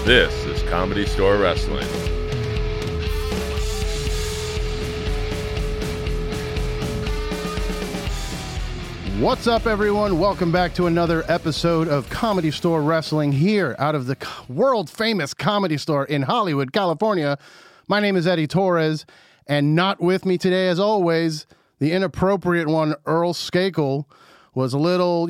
This is Comedy Store Wrestling. What's up, everyone? Welcome back to another episode of Comedy Store Wrestling here out of the world-famous Comedy Store in Hollywood, California. My name is Eddie Torres, and not with me today, as always, the inappropriate one, Earl Skakel, was a little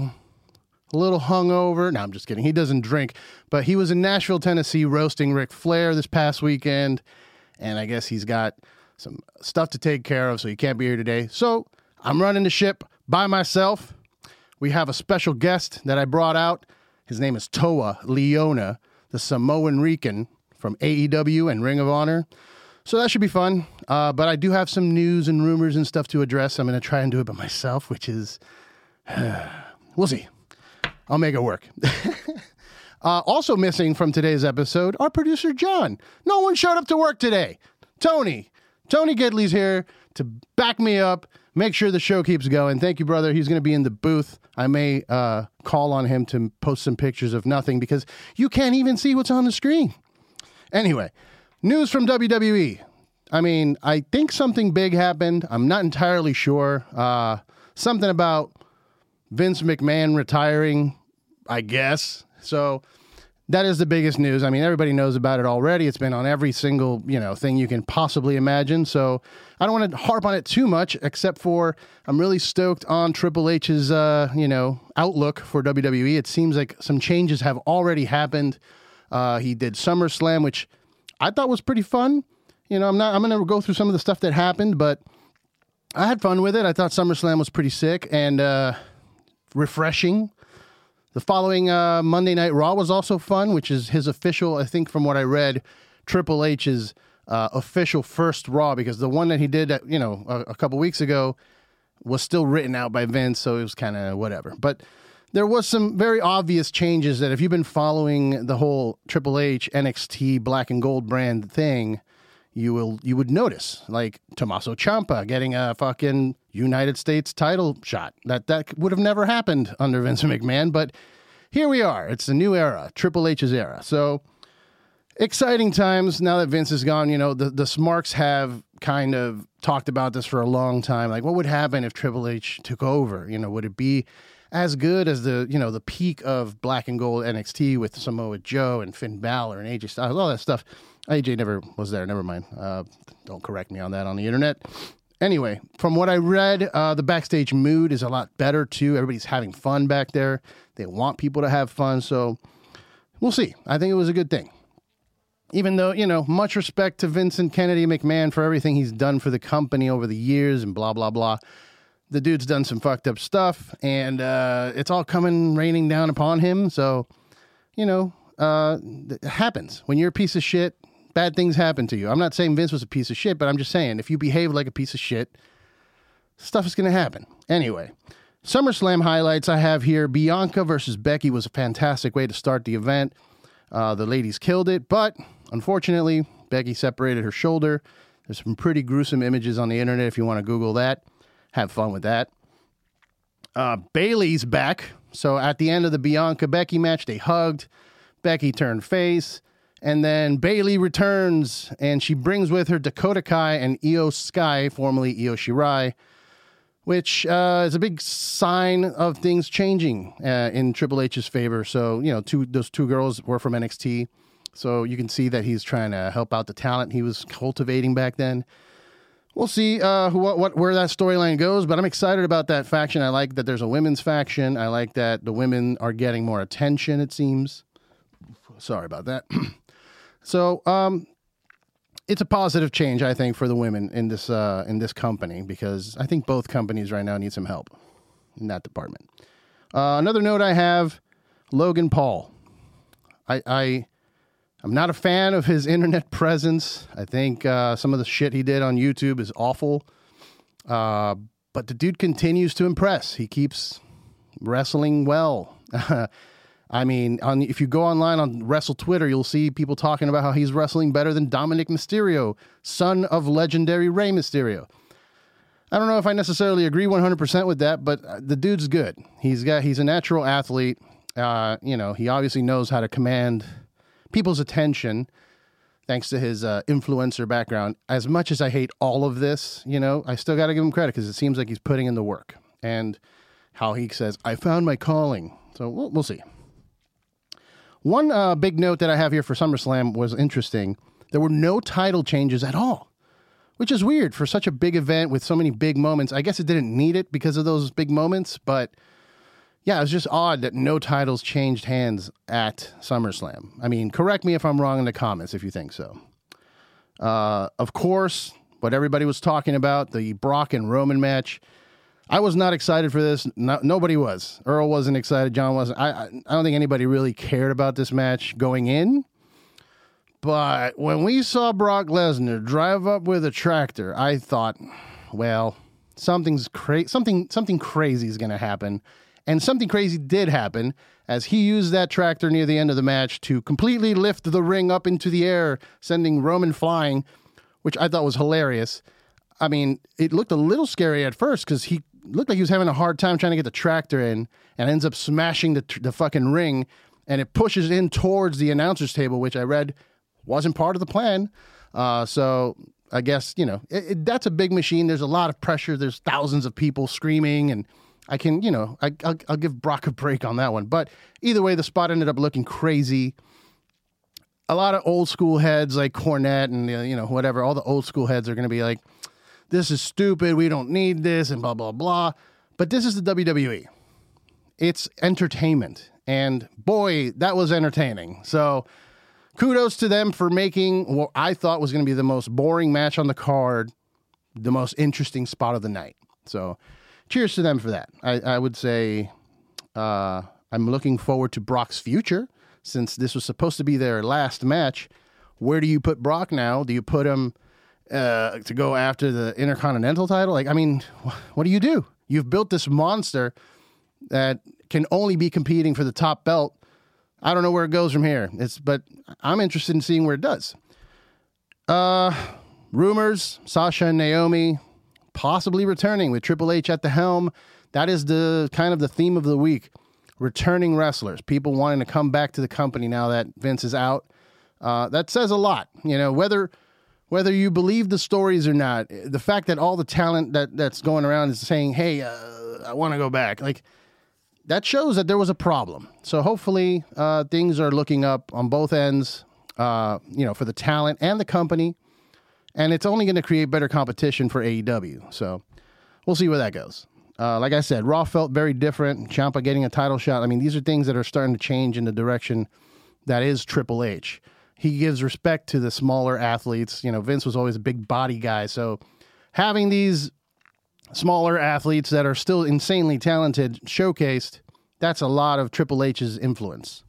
hungover. No, I'm just kidding. He doesn't drink, but he was in Nashville, Tennessee, roasting Ric Flair this past weekend, and I guess he's got some stuff to take care of, so he can't be here today. So I'm running the ship by myself. We have a special guest that I brought out. His name is Toa Liona, the Samoan Rican from AEW and Ring of Honor. So that should be fun. But I do have some news and rumors and stuff to address. I'm going to try and do it by myself, which is, we'll see. I'll make it work. Also missing from today's episode, our producer, John. No one showed up to work today. Tony Gidley's here to back me up, make sure the show keeps going. Thank you, brother. He's going to be in the booth. I may call on him to post some pictures of nothing because you can't even see what's on the screen. Anyway, news from WWE. I mean, I think something big happened. I'm not entirely sure. Something about Vince McMahon retiring, I guess. So that is the biggest news. I mean, everybody knows about it already. It's been on every single, thing you can possibly imagine. So I don't want to harp on it too much, except for I'm really stoked on Triple H's, outlook for WWE. It seems like some changes have already happened. He did SummerSlam, which I thought was pretty fun. I'm going to go through some of the stuff that happened, but I had fun with it. I thought SummerSlam was pretty sick and refreshing. The following Monday Night Raw was also fun, which is his official, I think from what I read, Triple H's official first Raw, because the one that he did, a couple weeks ago was still written out by Vince, so it was kind of whatever. But there was some very obvious changes that if you've been following the whole Triple H NXT Black and Gold brand thing, you would notice, like Tommaso Ciampa getting a fucking United States title shot. That would have never happened under Vince McMahon, but here we are. It's a new era, Triple H's era. So exciting times now that Vince is gone. The Smarks have kind of talked about this for a long time. Like, what would happen if Triple H took over? Would it be as good as the peak of Black and Gold NXT with Samoa Joe and Finn Balor and AJ Styles, all that stuff? AJ never was there. Never mind. Don't correct me on that on the internet. Anyway, from what I read, the backstage mood is a lot better too. Everybody's having fun back there. They want people to have fun. So we'll see. I think it was a good thing. Even though, much respect to Vincent Kennedy McMahon for everything he's done for the company over the years and blah, blah, blah. The dude's done some fucked up stuff and it's all raining down upon him. So, it happens. When you're a piece of shit, bad things happen to you. I'm not saying Vince was a piece of shit, but I'm just saying if you behave like a piece of shit, stuff is going to happen. Anyway, SummerSlam highlights I have here. Bianca versus Becky was a fantastic way to start the event. The ladies killed it, but unfortunately, Becky separated her shoulder. There's some pretty gruesome images on the internet if you want to Google that. Have fun with that. Bayley's back. So at the end of the Bianca-Becky match, they hugged. Becky turned face. And then Bayley returns, and she brings with her Dakota Kai and Io Sky, formerly Io Shirai, which is a big sign of things changing in Triple H's favor. So, those two girls were from NXT, so you can see that he's trying to help out the talent he was cultivating back then. We'll see where that storyline goes, but I'm excited about that faction. I like that there's a women's faction. I like that the women are getting more attention, it seems. Sorry about that. So, it's a positive change, I think, for the women in this company, because I think both companies right now need some help in that department. Another note I have, Logan Paul. I'm not a fan of his internet presence. I think some of the shit he did on YouTube is awful. But the dude continues to impress. He keeps wrestling well. I mean, if you go online on Wrestle Twitter, you'll see people talking about how he's wrestling better than Dominic Mysterio, son of legendary Rey Mysterio. I don't know if I necessarily agree 100% with that, but the dude's good. He's a natural athlete. He obviously knows how to command people's attention, thanks to his influencer background. As much as I hate all of this, I still got to give him credit because it seems like he's putting in the work. And how he says, I found my calling. So we'll see. One big note that I have here for SummerSlam was interesting. There were no title changes at all, which is weird for such a big event with so many big moments. I guess it didn't need it because of those big moments, but yeah, it was just odd that no titles changed hands at SummerSlam. I mean, correct me if I'm wrong in the comments if you think so. Of course, what everybody was talking about, the Brock and Roman match. I was not excited for this. Nobody was. Earl wasn't excited. John wasn't. I don't think anybody really cared about this match going in. But when we saw Brock Lesnar drive up with a tractor, I thought, well, something crazy is going to happen. And something crazy did happen as he used that tractor near the end of the match to completely lift the ring up into the air, sending Roman flying, which I thought was hilarious. I mean, it looked a little scary at first because he looked like he was having a hard time trying to get the tractor in and ends up smashing the fucking ring, and it pushes in towards the announcer's table, which I read wasn't part of the plan. So I guess, that's a big machine. There's a lot of pressure. There's thousands of people screaming, and I can, I'll give Brock a break on that one. But either way, the spot ended up looking crazy. A lot of old school heads like Cornette and, whatever, all the old school heads are going to be like, this is stupid, we don't need this, and blah, blah, blah. But this is the WWE. It's entertainment. And boy, that was entertaining. So kudos to them for making what I thought was going to be the most boring match on the card, the most interesting spot of the night. So cheers to them for that. I would say I'm looking forward to Brock's future, since this was supposed to be their last match. Where do you put Brock now? Do you put him to go after the Intercontinental title? What do you do? You've built this monster that can only be competing for the top belt. I don't know where it goes from here. But I'm interested in seeing where it does. Rumors, Sasha and Naomi possibly returning with Triple H at the helm. That is the kind of the theme of the week. Returning wrestlers, people wanting to come back to the company now that Vince is out. That says a lot. Whether you believe the stories or not, the fact that all the talent that's going around is saying, hey, I want to go back, that shows that there was a problem. So hopefully things are looking up on both ends, for the talent and the company. And it's only going to create better competition for AEW. So we'll see where that goes. Like I said, Raw felt very different. Ciampa getting a title shot. These are things that are starting to change in the direction that is Triple H. He gives respect to the smaller athletes. Vince was always a big body guy. So having these smaller athletes that are still insanely talented showcased, that's a lot of Triple H's influence.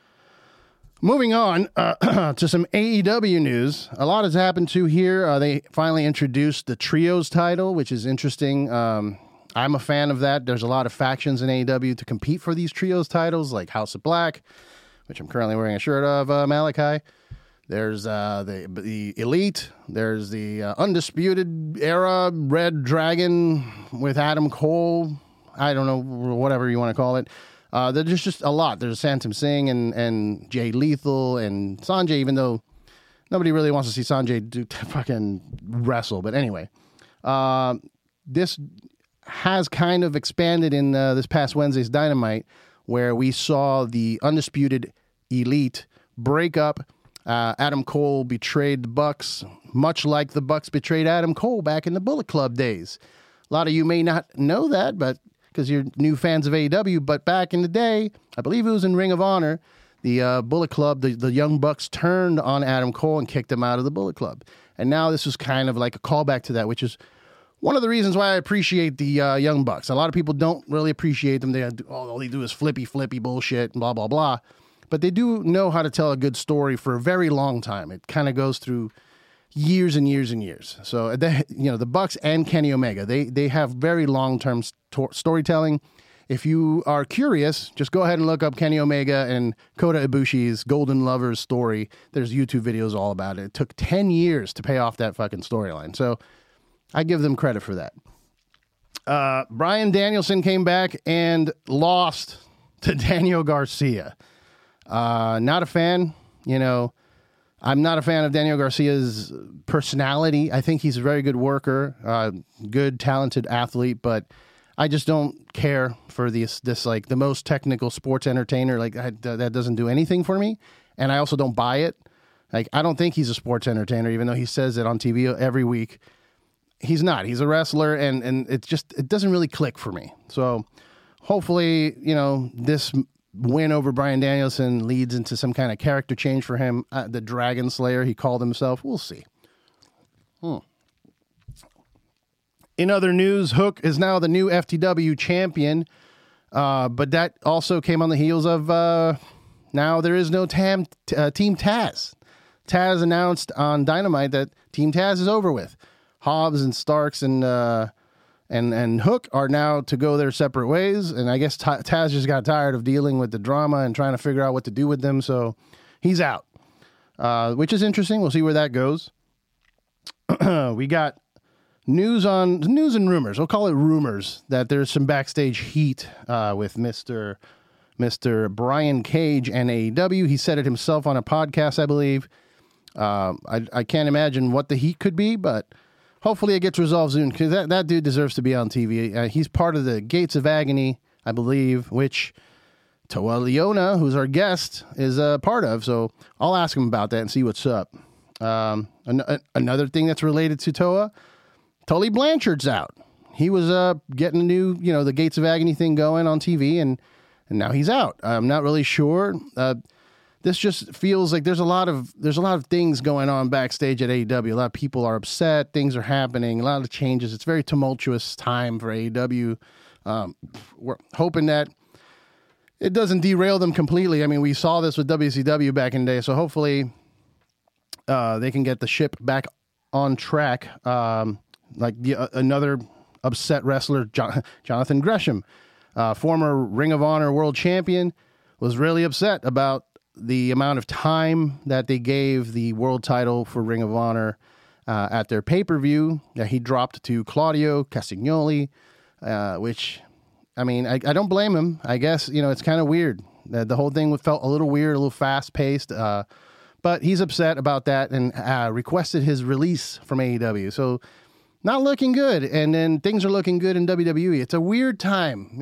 Moving on to some AEW news. A lot has happened to here. They finally introduced the Trios title, which is interesting. I'm a fan of that. There's a lot of factions in AEW to compete for these Trios titles, like House of Black, which I'm currently wearing a shirt of, Malachi. There's the Elite. There's the Undisputed Era Red Dragon with Adam Cole. I don't know, whatever you want to call it. There's just a lot. There's Santam Singh and Jay Lethal and Sanjay, even though nobody really wants to see Sanjay do fucking wrestle. But anyway, this has kind of expanded in this past Wednesday's Dynamite, where we saw the Undisputed Elite break up. Adam Cole betrayed the Bucks, much like the Bucks betrayed Adam Cole back in the Bullet Club days. A lot of you may not know that, but because you're new fans of AEW, but back in the day, I believe it was in Ring of Honor, the Bullet Club, the Young Bucks turned on Adam Cole and kicked him out of the Bullet Club. And now this was kind of like a callback to that, which is one of the reasons why I appreciate the Young Bucks. A lot of people don't really appreciate them. All they do is flippy bullshit and blah, blah, blah. But they do know how to tell a good story for a very long time. It kind of goes through years and years and years. So, the Bucks and Kenny Omega, they have very long-term storytelling. If you are curious, just go ahead and look up Kenny Omega and Kota Ibushi's Golden Lovers story. There's YouTube videos all about it. It took 10 years to pay off that fucking storyline. So I give them credit for that. Bryan Danielson came back and lost to Daniel Garcia. Not a fan. You know, I'm not a fan of Daniel Garcia's personality. I think he's a very good worker, good, talented athlete, but I just don't care for this like the most technical sports entertainer. Like that doesn't do anything for me. And I also don't buy it. Like, I don't think he's a sports entertainer, even though he says it on TV every week. He's not. He's a wrestler, and it doesn't really click for me. So hopefully, you know, this win over Bryan Danielson leads into some kind of character change for him. The Dragon Slayer, he called himself. We'll see. In other news, Hook is now the new FTW champion, but that also came on the heels of now there is no Team Taz. Taz announced on Dynamite that Team Taz is over with. Hobbs and Starks and Hook are now to go their separate ways. And I guess Taz just got tired of dealing with the drama and trying to figure out what to do with them. So he's out, which is interesting. We'll see where that goes. We got news and rumors. We'll call it rumors that there's some backstage heat with Mr. Brian Cage and AEW. He said it himself on a podcast, I believe. I can't imagine what the heat could be, but hopefully it gets resolved soon, because that dude deserves to be on TV. He's part of the Gates of Agony, I believe, which Toa Leona, who's our guest, is a part of. So I'll ask him about that and see what's up. Another thing that's related to Toa, Tully Blanchard's out. He was getting a new, the Gates of Agony thing going on TV, and now he's out. I'm not really sure. This just feels like there's a lot of things going on backstage at AEW. A lot of people are upset. Things are happening. A lot of changes. It's a very tumultuous time for AEW. We're hoping that it doesn't derail them completely. I mean, we saw this with WCW back in the day, so hopefully they can get the ship back on track. Another upset wrestler, Jonathan Gresham, former Ring of Honor world champion, was really upset about the amount of time that they gave the world title for Ring of Honor at their pay-per-view that he dropped to Claudio Castagnoli, which, I mean, I don't blame him. I guess, it's kind of weird. The whole thing felt a little weird, a little fast-paced, but he's upset about that and requested his release from AEW. So not looking good, and then things are looking good in WWE. It's a weird time.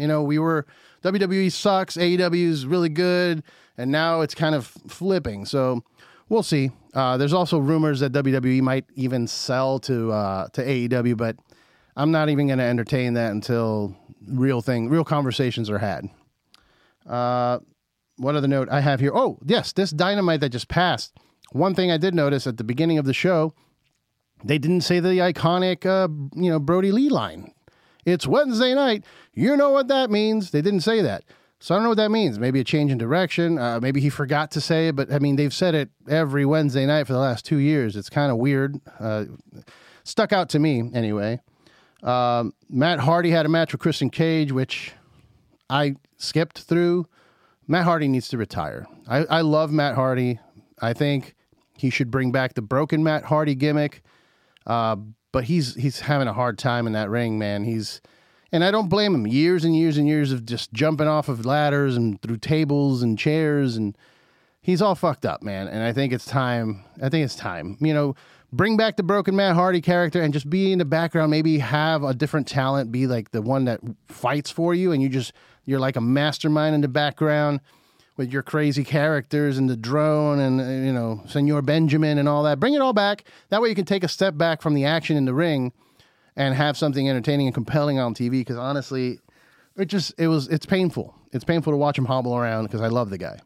WWE sucks, AEW is really good, and now it's kind of flipping. So we'll see. There's also rumors that WWE might even sell to AEW, but I'm not even going to entertain that until real conversations are had. What other note I have here? Oh, yes, this Dynamite that just passed. One thing I did notice at the beginning of the show, they didn't say the iconic, Brody Lee line. It's Wednesday night. You know what that means. They didn't say that. So I don't know what that means. Maybe a change in direction. Maybe he forgot to say it, but I mean, they've said it every Wednesday night for the last 2 years. It's kind of weird. Stuck out to me anyway. Matt Hardy had a match with Christian Cage, which I skipped through. Matt Hardy needs to retire. I love Matt Hardy. I think he should bring back the broken Matt Hardy gimmick. But he's having a hard time in that ring, man. And I don't blame him. Years and years and years of just jumping off of ladders and through tables and chairs, and he's all fucked up, man. And I think it's time. Bring back the broken Matt Hardy character and just be in the background. Maybe have a different talent, be like the one that fights for you, and you're like a mastermind in the background with your crazy characters and the drone and, Senor Benjamin and all that. Bring it all back. That way you can take a step back from the action in the ring and have something entertaining and compelling on TV. Because honestly, it's painful. It's painful to watch him hobble around because I love the guy.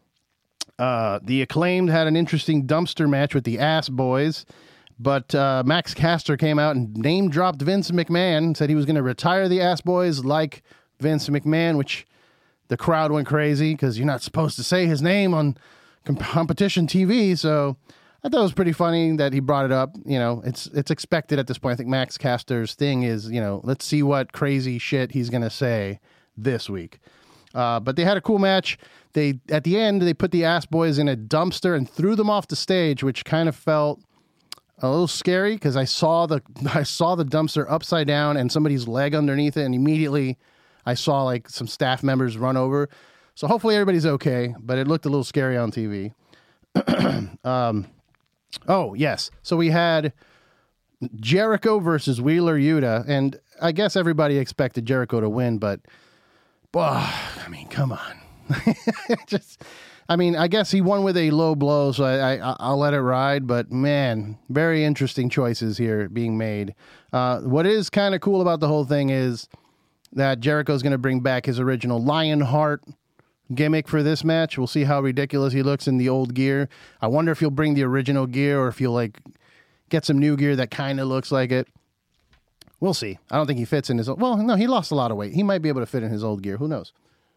The Acclaimed had an interesting dumpster match with the Ass Boys, but Max Caster came out and name-dropped Vince McMahon, said he was going to retire the Ass Boys like Vince McMahon, which the crowd went crazy because you're not supposed to say his name on competition TV. So I thought it was pretty funny that he brought it up. It's expected at this point. I think Max Caster's thing is, let's see what crazy shit he's going to say this week. But they had a cool match. At the end, they put the Ass Boys in a dumpster and threw them off the stage, which kind of felt a little scary because I saw the dumpster upside down and somebody's leg underneath it, and immediately I saw like some staff members run over. So hopefully everybody's okay, but it looked a little scary on TV. Oh, yes. So we had Jericho versus Wheeler Yuta, and I guess everybody expected Jericho to win, but, I mean, come on. I guess he won with a low blow, so I'll let it ride, but man, very interesting choices here being made. What is kind of cool about the whole thing is that Jericho's going to bring back his original Lionheart gimmick for this match. We'll see how ridiculous he looks in the old gear. I wonder if he'll bring the original gear or if he'll get some new gear that kind of looks like it. We'll see. I don't think he fits in his old... Well, no, he lost a lot of weight. He might be able to fit in his old gear. Who knows?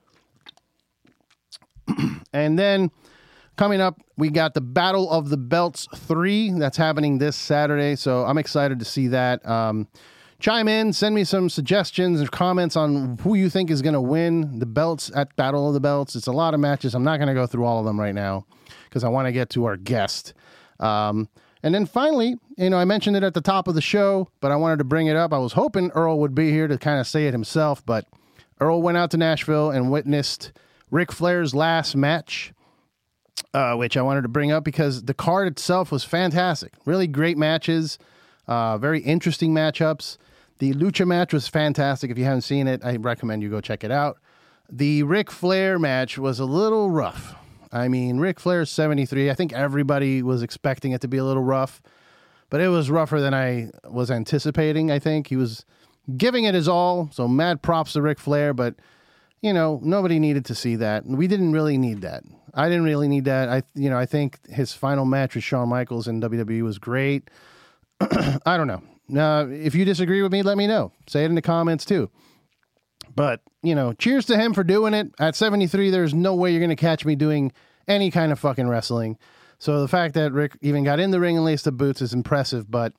And then coming up, we got the Battle of the Belts 3. That's happening this Saturday, so I'm excited to see that. Chime in, send me some suggestions and comments on who you think is going to win the belts at Battle of the Belts. It's a lot of matches. I'm not going to go through all of them right now because I want to get to our guest. And then finally, I mentioned it at the top of the show, but I wanted to bring it up. I was hoping Earl would be here to kind of say it himself, but Earl went out to Nashville and witnessed Ric Flair's last match, which I wanted to bring up because the card itself was fantastic. Really great matches, very interesting matchups. The Lucha match was fantastic. If you haven't seen it, I recommend you go check it out. The Ric Flair match was a little rough. I mean, Ric Flair's 73. I think everybody was expecting it to be a little rough, but it was rougher than I was anticipating, I think. He was giving it his all, so mad props to Ric Flair, but, nobody needed to see that. We didn't really need that. I didn't really need that. I think his final match with Shawn Michaels in WWE was great. I don't know. If you disagree with me, let me know. Say it in the comments too. But, cheers to him for doing it. At 73, there's no way you're going to catch me doing any kind of fucking wrestling. So the fact that Rick even got in the ring and laced the boots is impressive, but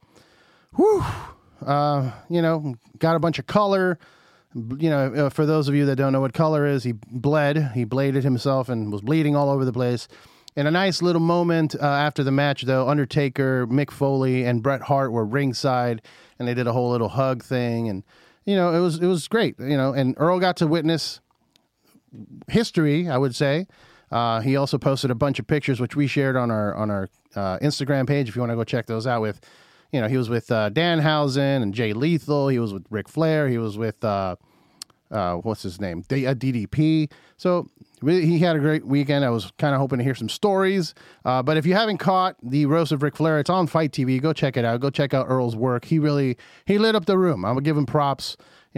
got a bunch of color. For those of you that don't know what color is, he bladed himself and was bleeding all over the place. In a nice little moment after the match, though, Undertaker, Mick Foley, and Bret Hart were ringside, and they did a whole little hug thing, and it was great. And Earl got to witness history, I would say. He also posted a bunch of pictures, which we shared on our Instagram page. If you want to go check those out, with he was with Danhausen and Jay Lethal. He was with Ric Flair. He was with what's his name, DDP. So really, he had a great weekend. I was kind of hoping to hear some stories. But if you haven't caught the Roast of Ric Flair, it's on Fight TV. Go check it out. Go check out Earl's work. He lit up the room. I'm gonna give him props.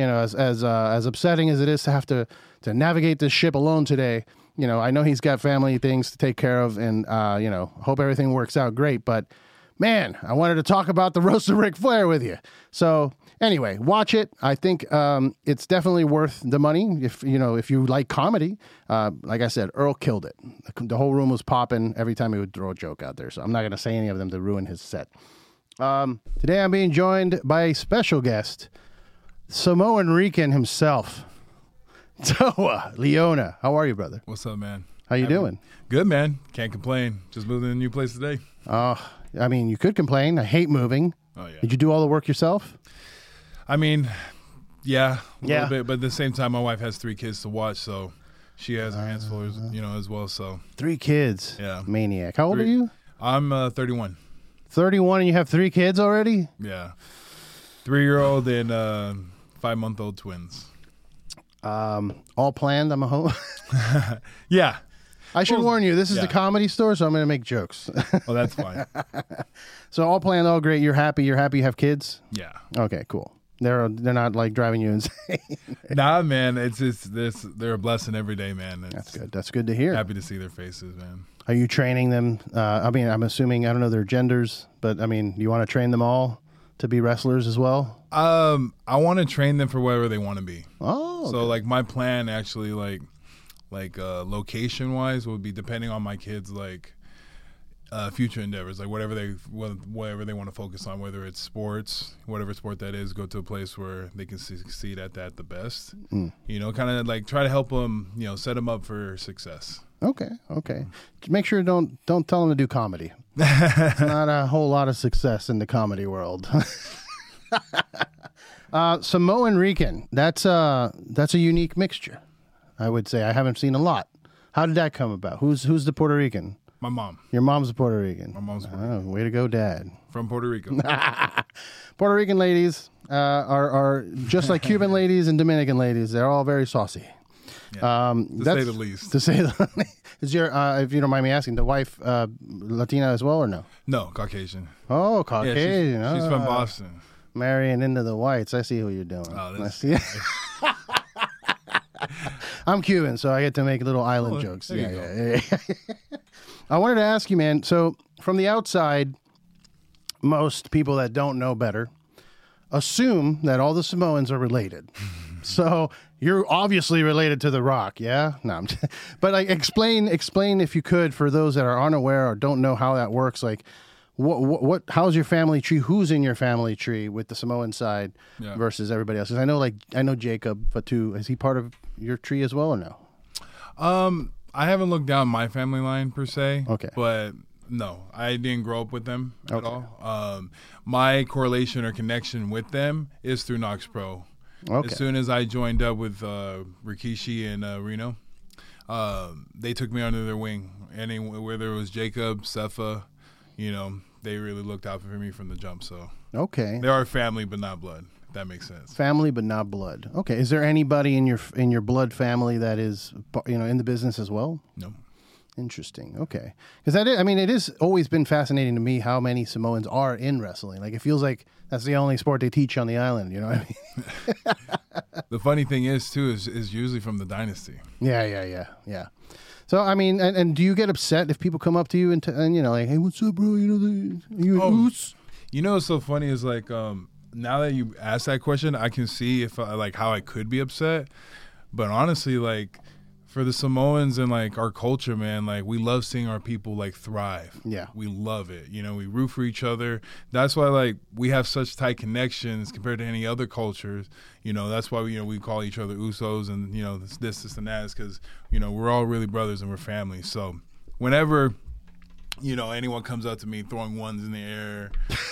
As upsetting as it is to have to navigate this ship alone today. I know he's got family things to take care of, and hope everything works out great. But man, I wanted to talk about the Roast of Ric Flair with you. So anyway, watch it. I think it's definitely worth the money if you like comedy. Like I said, Earl killed it. The whole room was popping every time he would throw a joke out there. So I'm not going to say any of them to ruin his set. Today I'm being joined by a special guest, Samoan Rican himself, Toa Liona. How are you, brother? What's up, man? How you doing? Good, man. Can't complain. Just moved in a new place today. You could complain. I hate moving. Oh, yeah. Did you do all the work yourself? I mean, yeah, a little bit. But at the same time, my wife has 3 kids to watch, so she has her hands full, as well. So 3 kids. Yeah. Maniac. How old are you? I'm 31. 31, and you have 3 kids already? Yeah. 3-year-old and 5-month-old twins. All planned, I'm a hope. Yeah. I should warn you, this is the Comedy Store, so I'm going to make jokes. Oh, that's fine. So all planned, all great. You're happy you have kids? Yeah. Okay, cool. They're not like driving you insane. Nah, man, they're a blessing every day, man. That's good to hear. Happy to see their faces, man. Are you training them? I'm assuming, I don't know their genders, but you want to train them all to be wrestlers as well? I want to train them for whatever they want to be. Oh. So my plan actually location wise would be depending on my kids future endeavors, whatever they want to focus on, whether it's sports, whatever sport that is, go to a place where they can succeed at that the best. Kind of try to help them, set them up for success. Okay. Make sure don't tell them to do comedy. It's not a whole lot of success in the comedy world. Samoan Rican, that's a unique mixture, I would say. I haven't seen a lot. How did that come about? Who's the Puerto Rican? My mom. Your mom's Puerto Rican. My mom's Puerto Rican. Way to go, Dad. From Puerto Rico. Puerto Rican ladies are just like Cuban ladies and Dominican ladies. They're all very saucy. Yeah, to say the least. To say the least. Is your, if you don't mind me asking, the wife Latina as well or no? No, Caucasian. Oh, Caucasian. Yeah, she's from Boston. Marrying into the whites. I see who you're doing. Oh, I see. I'm Cuban, so I get to make little island jokes. Yeah. I wanted to ask you, man. So from the outside, most people that don't know better assume that all the Samoans are related. So you're obviously related to The Rock, yeah? No, but like explain if you could for those that are unaware or don't know how that works. Like, how's your family tree? Who's in your family tree with the Samoan side versus everybody else? 'Cause I know Jacob Fatu. Is he part of your tree as well or no? I haven't looked down my family line per se. Okay. But no, I didn't grow up with them at all. My correlation or connection with them is through Knox Pro. Okay. As soon as I joined up with Rikishi and Reno, they took me under their wing. Whether it was Jacob, Sefa, they really looked out for me from the jump. So Okay. they are family, but not blood. If that makes sense. Family, but not blood. Okay. Is there anybody in your blood family that is in the business as well? No. Interesting. Okay. Because it has always been fascinating to me how many Samoans are in wrestling. Like, it feels like that's the only sport they teach on the island. You know what I mean? The funny thing is, too, is usually from the dynasty. Yeah. So, I mean, and do you get upset if people come up to you and like, hey, what's up, bro? What's so funny is like, now that you ask that question, I can see if how I could be upset. But honestly, like, for the Samoans and like our culture, man, like we love seeing our people like thrive. Yeah. We love it. We root for each other. That's why like we have such tight connections compared to any other cultures. That's why we call each other Usos and this and that is because we're all really brothers and we're family. So whenever anyone comes up to me throwing ones in the air,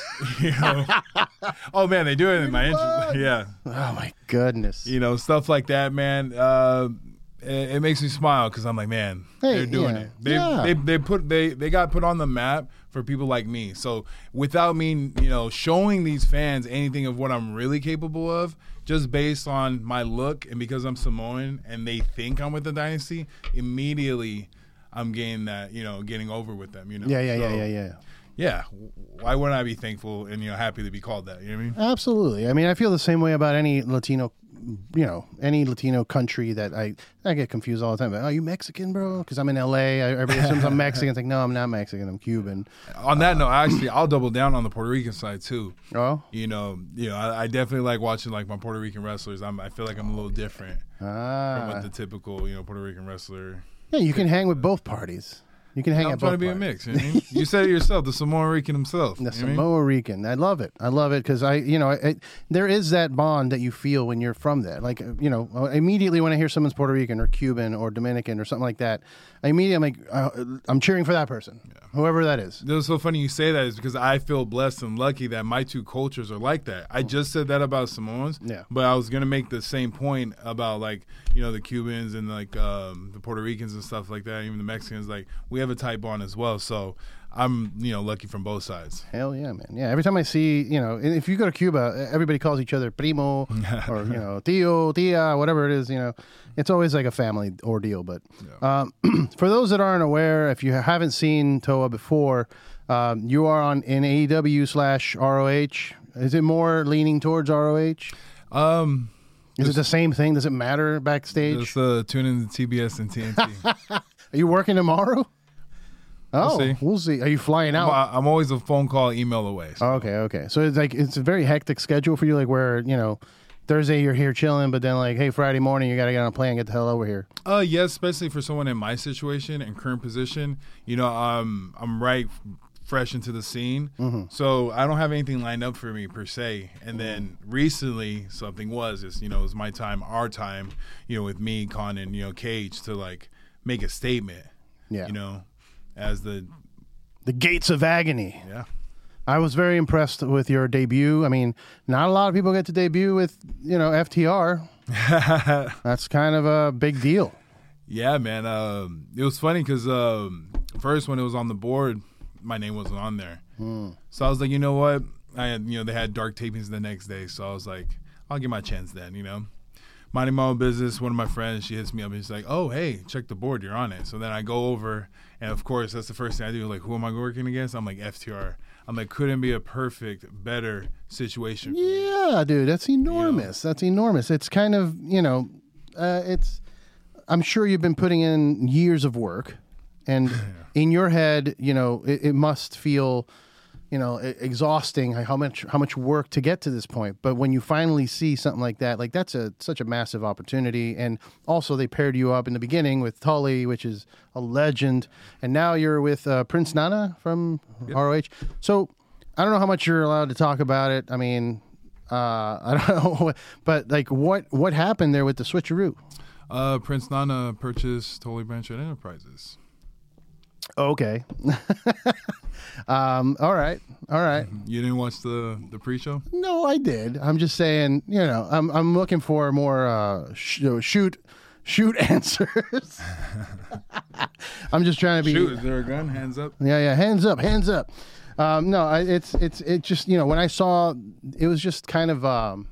oh man, they do it in my interest. Yeah. Oh my goodness. Stuff like that, man. It makes me smile because I'm like, man, they're doing it. They got put on the map for people like me. So without me, showing these fans anything of what I'm really capable of, just based on my look and because I'm Samoan and they think I'm with the dynasty, immediately I'm getting that, getting over with them. Yeah. Yeah, why wouldn't I be thankful and happy to be called that? You know what I mean? Absolutely. I mean, I feel the same way about any Latino, any Latino country that I get confused all the time. But, oh, you Mexican, bro? Because I'm in LA. Everybody assumes I'm Mexican. It's like, no, I'm not Mexican. I'm Cuban. On that note, actually, I'll double down on the Puerto Rican side too. Oh, I definitely like watching like my Puerto Rican wrestlers. I feel like I'm a little different from what the typical Puerto Rican wrestler. Yeah, you can hang with both parties. You can hang I'm at both trying to be parties. a mix. You said it yourself, the Samoan Rican himself. The Samoa Rican. I love it. Because there is that bond that you feel when you're from there. Like, immediately when I hear someone's Puerto Rican or Cuban or Dominican or something like that, I'm like, I'm cheering for that person, whoever that is. It was so funny you say that is because I feel blessed and lucky that my two cultures are like that. I just said that about Samoans, but I was going to make the same point about like, the Cubans and like the Puerto Ricans and stuff like that, even the Mexicans, like we have a tight bond as well. So I'm, lucky from both sides. Hell yeah, man. Yeah, every time I see, if you go to Cuba, everybody calls each other primo or, tío, tía, whatever it is, it's always like a family ordeal. But for those that aren't aware, if you haven't seen Toa before, you are in AEW/ROH. Is it more leaning towards ROH? Is it the same thing? Does it matter backstage? Just tune in to TBS and TNT. Are you working tomorrow? We'll see. Are you flying out? I'm always a phone call, email away. So. Okay. So it's a very hectic schedule for you, like where, Thursday you're here chilling, but then like, hey, Friday morning you got to get on a plane and get the hell over here. Yes, especially for someone in my situation and current position. I'm right fresh into the scene. Mm-hmm. So I don't have anything lined up for me per se. And then recently something it was my time, our time, with me, Con, and, Cage to like make a statement, as the gates of agony. Yeah. I was very impressed with your debut. I mean, not a lot of people get to debut with, FTR. That's kind of a big deal. Yeah, man. It was funny because first when it was on the board, my name wasn't on there. So I was like, you know what? I had, they had dark tapings the next day. So I was like, I'll give my chance then, Minding my own business, one of my friends, she hits me up and she's like, oh, hey, check the board, you're on it. So then I go over, and of course, that's the first thing I do. Like, who am I working against? I'm like, FTR. I'm like, couldn't be a perfect, better situation for me. Yeah, dude, that's enormous. That's enormous. It's kind of, I'm sure you've been putting in years of work, and in your head, it must feel, exhausting how much work to get to this point. But when you finally see something like that, like that's such a massive opportunity. And also they paired you up in the beginning with Tully, which is a legend, and now you're with Prince Nana from ROH. So I don't know how much you're allowed to talk about it. I mean, I don't know, but like what happened there with the switcheroo? Prince Nana purchased Tully Blanchard Enterprises. Okay. All right. You didn't watch the pre-show? No, I did. I'm just saying, I'm looking for more shoot answers. I'm just trying to be. Shoot, is there a gun? Hands up. Yeah, hands up. No, it's just when I saw, it was just kind of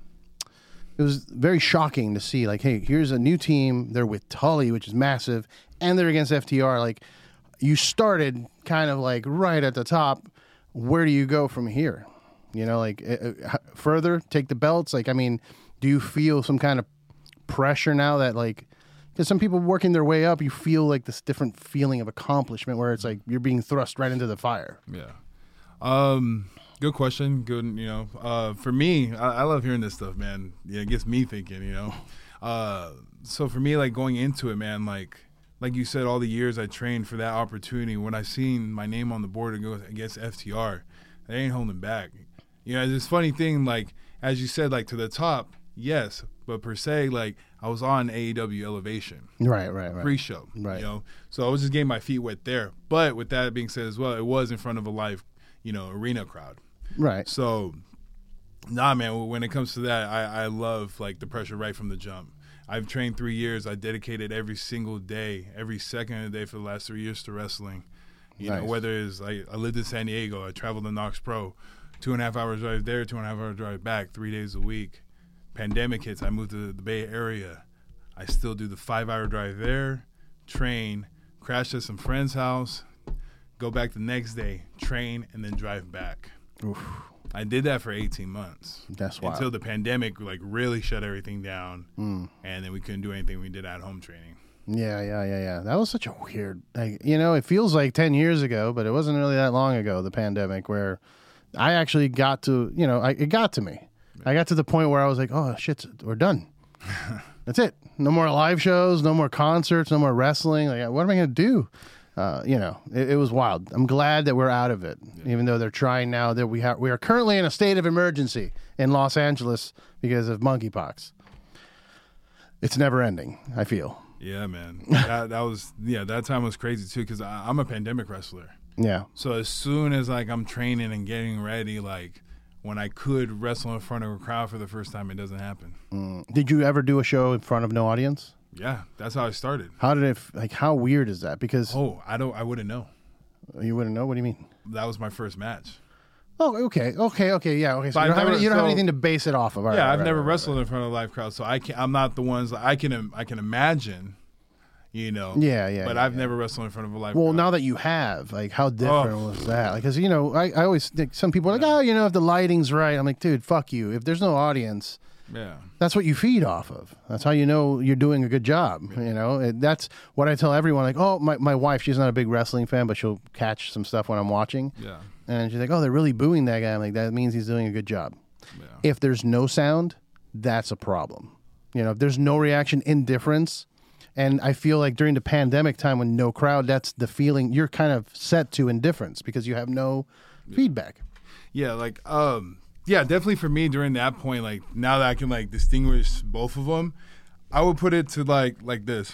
it was very shocking to see, like, hey, here's a new team. They're with Tully, which is massive, and they're against FTR. Like, you started kind of like right at the top. Where do you go from here? Further, take the belts. Like, I mean, do you feel some kind of pressure now that, like, because some people working their way up, you feel like this different feeling of accomplishment where it's like you're being thrust right into the fire. Yeah. Good question. Good, for me, I love hearing this stuff, man. Yeah, it gets me thinking, So for me, like, going into it, man, like you said, all the years I trained for that opportunity, when I seen my name on the board and go against FTR, they ain't holding back. This funny thing, like, as you said, like, to the top, yes, but per se, like, I was on AEW Elevation. Right. Pre-show. Right. So I was just getting my feet wet there. But with that being said as well, it was in front of a live, arena crowd. Right. So, nah, man, when it comes to that, I love, like, the pressure right from the jump. I've trained 3 years. I dedicated every single day, every second of the day for the last 3 years to wrestling. Nice. Whether it's like I lived in San Diego, I traveled to Knox Pro, 2.5 hours drive there, 2.5 hour drive back, 3 days a week. Pandemic hits, I moved to the Bay Area. I still do the 5-hour drive there, train, crash at some friend's house, go back the next day, train, and then drive back. Oof. I did that for 18 months. That's wild. Until the pandemic, like, really shut everything down, and then we couldn't do anything. We did at-home training. Yeah. That was such a weird, like, it feels like 10 years ago, but it wasn't really that long ago, the pandemic, where I actually got to, it got to me. I got to the point where I was like, oh, shit, we're done. That's it. No more live shows, no more concerts, no more wrestling. Like, what am I going to do? It was wild. I'm glad that we're out of it, even though they're trying now that we are currently in a state of emergency in Los Angeles because of monkeypox. It's never ending, I feel. Yeah, man. That time was crazy too, because I'm a pandemic wrestler. Yeah. So as soon as, like, I'm training and getting ready, like, when I could wrestle in front of a crowd for the first time, it doesn't happen. Did you ever do a show in front of no audience? Yeah, that's how I started. How did it, how weird is that? Because I wouldn't know. You wouldn't know? What do you mean? That was my first match. Oh, okay, yeah, okay. So you don't have anything to base it off of. I've never wrestled in front of a live crowd, so I'm not the ones I can imagine, Yeah. But I've never wrestled in front of a live crowd. Well, now that you have, like, how different was that? Like, because I always think some people are like, if the lighting's right. I'm like, dude, fuck you. If there's no audience. Yeah, that's what you feed off of. That's how you know you're doing a good job. That's what I tell everyone. Like, oh, my wife, she's not a big wrestling fan, but she'll catch some stuff when I'm watching. Yeah, and she's like, oh, they're really booing that guy. I'm like, that means he's doing a good job. Yeah. If there's no sound, that's a problem. If there's no reaction, indifference. And I feel like during the pandemic time when no crowd, that's the feeling you're kind of set to indifference because you have no feedback. Yeah, like, yeah, definitely for me during that point, like, now that I can, like, distinguish both of them, I would put it to like this.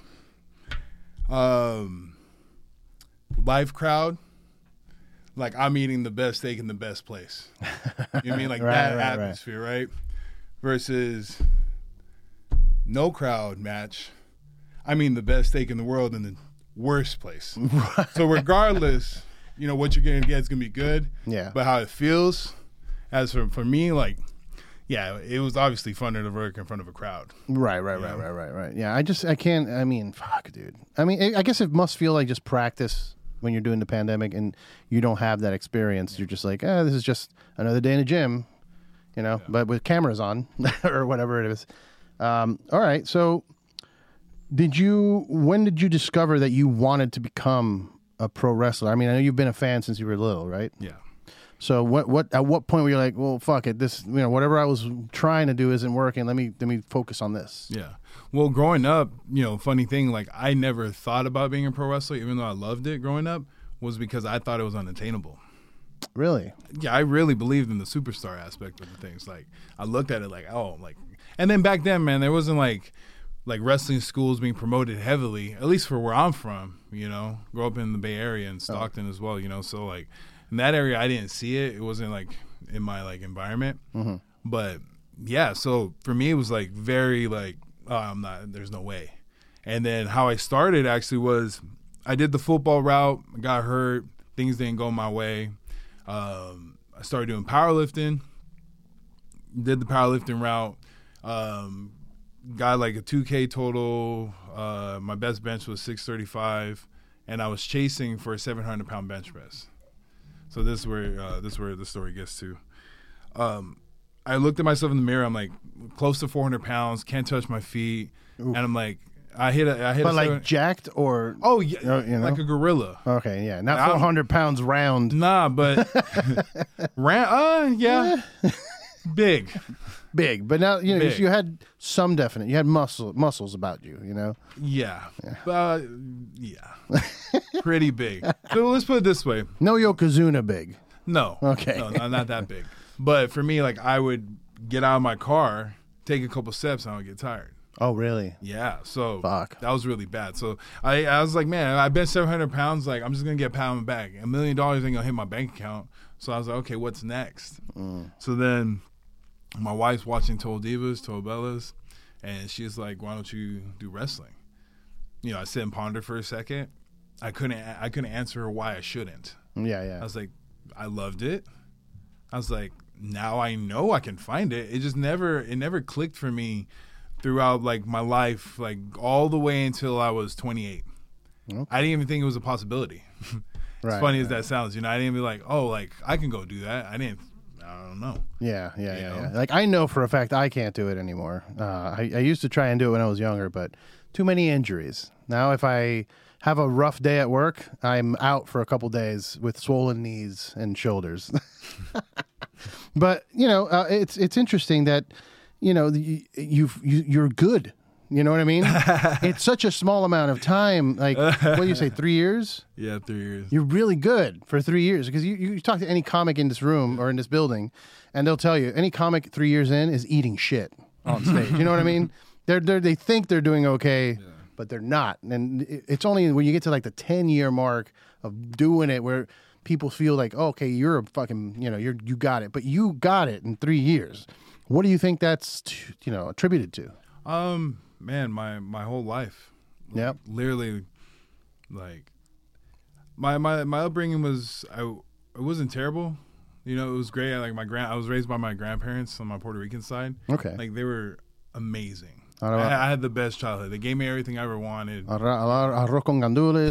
Live crowd, like, I'm eating the best steak in the best place. You know what I mean? Like, that atmosphere, right? Versus no crowd match, I mean the best steak in the world in the worst place. So regardless, you know, what you're going to get is going to be good. Yeah. But how it feels, as for me, like, yeah, it was obviously funner to work in front of a crowd. Right. Yeah, I can't. I mean, fuck, dude. I mean, I guess it must feel like just practice when you're doing the pandemic and you don't have that experience. You're just like, this is just another day in the gym, you know. Yeah. But with cameras on or whatever it is. All right. So, when did you discover that you wanted to become a pro wrestler? I mean, I know you've been a fan since you were little, right? Yeah. So at what point were you like, well, fuck it, this, you know, whatever I was trying to do isn't working. Let me focus on this. Yeah. Well, growing up, you know, funny thing, like I never thought about being a pro wrestler, even though I loved it growing up, was because I thought it was unattainable. Really? Yeah, I really believed in the superstar aspect of the things. Like I looked at it like, oh, like, and then back then, man, there wasn't like wrestling schools being promoted heavily, at least for where I'm from, you know, grew up in the Bay Area and Stockton as well, you know, so like, in that area, I didn't see it. It wasn't like in my like environment. Mm-hmm. But yeah, so for me, it was like very like, there's no way. And then how I started actually was I did the football route, got hurt, things didn't go my way. I started doing powerlifting, did the powerlifting route, got like a 2K total. My best bench was 635, and I was chasing for a 700-pound bench press. So this is where the story gets to. I looked at myself in the mirror. I'm like close to 400 pounds, can't touch my feet, and I'm like, I hit. But like jacked or yeah, you know? Like a gorilla. Okay, yeah, not 400 pounds round. Nah, but yeah, big. But now you know you had some definite. You had muscles about you. You know. Yeah. Pretty big. So let's put it this way. No Yokozuna big. No. Okay. No, not that big. But for me, like I would get out of my car, take a couple steps, and I would get tired. Oh, really? Yeah. So fuck. That was really bad. So I was like, man, I bet 700 pounds. Like I'm just gonna get a pat on the back. $1 million ain't gonna hit my bank account. So I was like, okay, what's next? So then my wife's watching Total Bellas, and she's like, why don't you do wrestling? You know, I sit and ponder for a second. I couldn't answer her why I shouldn't. Yeah. I was like, I loved it. I was like, now I know I can find it. It just never clicked for me throughout like my life, like all the way until I was 28. Okay. I didn't even think it was a possibility. As funny as that sounds, you know, I didn't be like, oh, like I can go do that. I don't know. Yeah. Like I know for a fact I can't do it anymore. I used to try and do it when I was younger, but too many injuries. Now if I have a rough day at work, I'm out for a couple days with swollen knees and shoulders. But you know, it's interesting that you know you're good. You know what I mean? It's such a small amount of time. Like, what do you say, 3 years? Yeah, 3 years. You're really good for 3 years because you talk to any comic in this room or in this building, and they'll tell you any comic 3 years in is eating shit on stage. You know what I mean? They think they're doing okay, but they're not. And it's only when you get to like the 10-year mark of doing it where people feel like, oh, okay, you're a fucking, you know, you got it, but you got it in 3 years. What do you think that's attributed to? Man, my whole life. Yeah. Literally, like my upbringing was it wasn't terrible. You know, it was great. I was raised by my grandparents on my Puerto Rican side. Okay. Like they were amazing. I had the best childhood. They gave me everything I ever wanted. Arroz con gandules.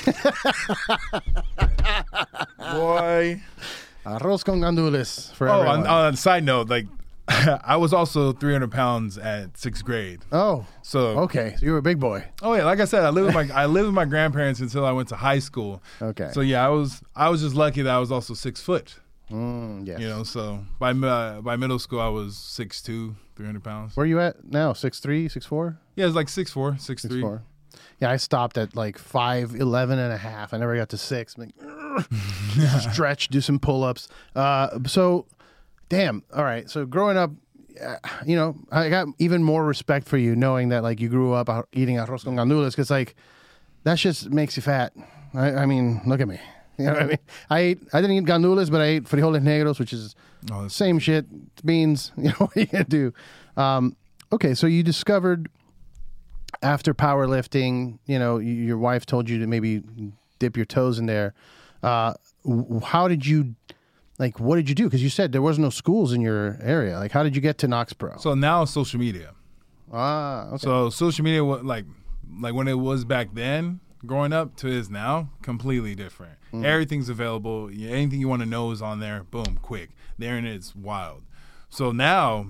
Boy. Arroz con gandules. For everyone. On a side note, like I was also 300 pounds at 6th grade. Oh, so okay, so you were a big boy. Oh yeah, like I said, I lived with my grandparents until I went to high school. Okay. So yeah, I was just lucky that I was also 6 foot. Yes. You know, so by middle school I was 6'2", 300 pounds. Where are you at now? 6'3", 6'4"? Yeah, it's like 6'4", 6'3". 6'4". Yeah, I stopped at like 5'11" and a half. I never got to 6. I'm like, stretch, do some pull-ups. So. Damn. All right. So growing up, you know, I got even more respect for you knowing that like you grew up eating arroz con gandules because like that just makes you fat. I mean, look at me. You know what I mean? I didn't eat gandules, but I ate frijoles negros, which is same shit, beans. You know what are you gonna do? Okay. So you discovered after powerlifting, your wife told you to maybe dip your toes in there. How did you, what did you do? Because you said there was no schools in your area. Like, how did you get to Knox Pro? So now it's social media. Okay. So social media, like when it was back then, growing up to is now, completely different. Everything's available. Anything you want to know is on there. Boom, quick. The internet's wild. So now,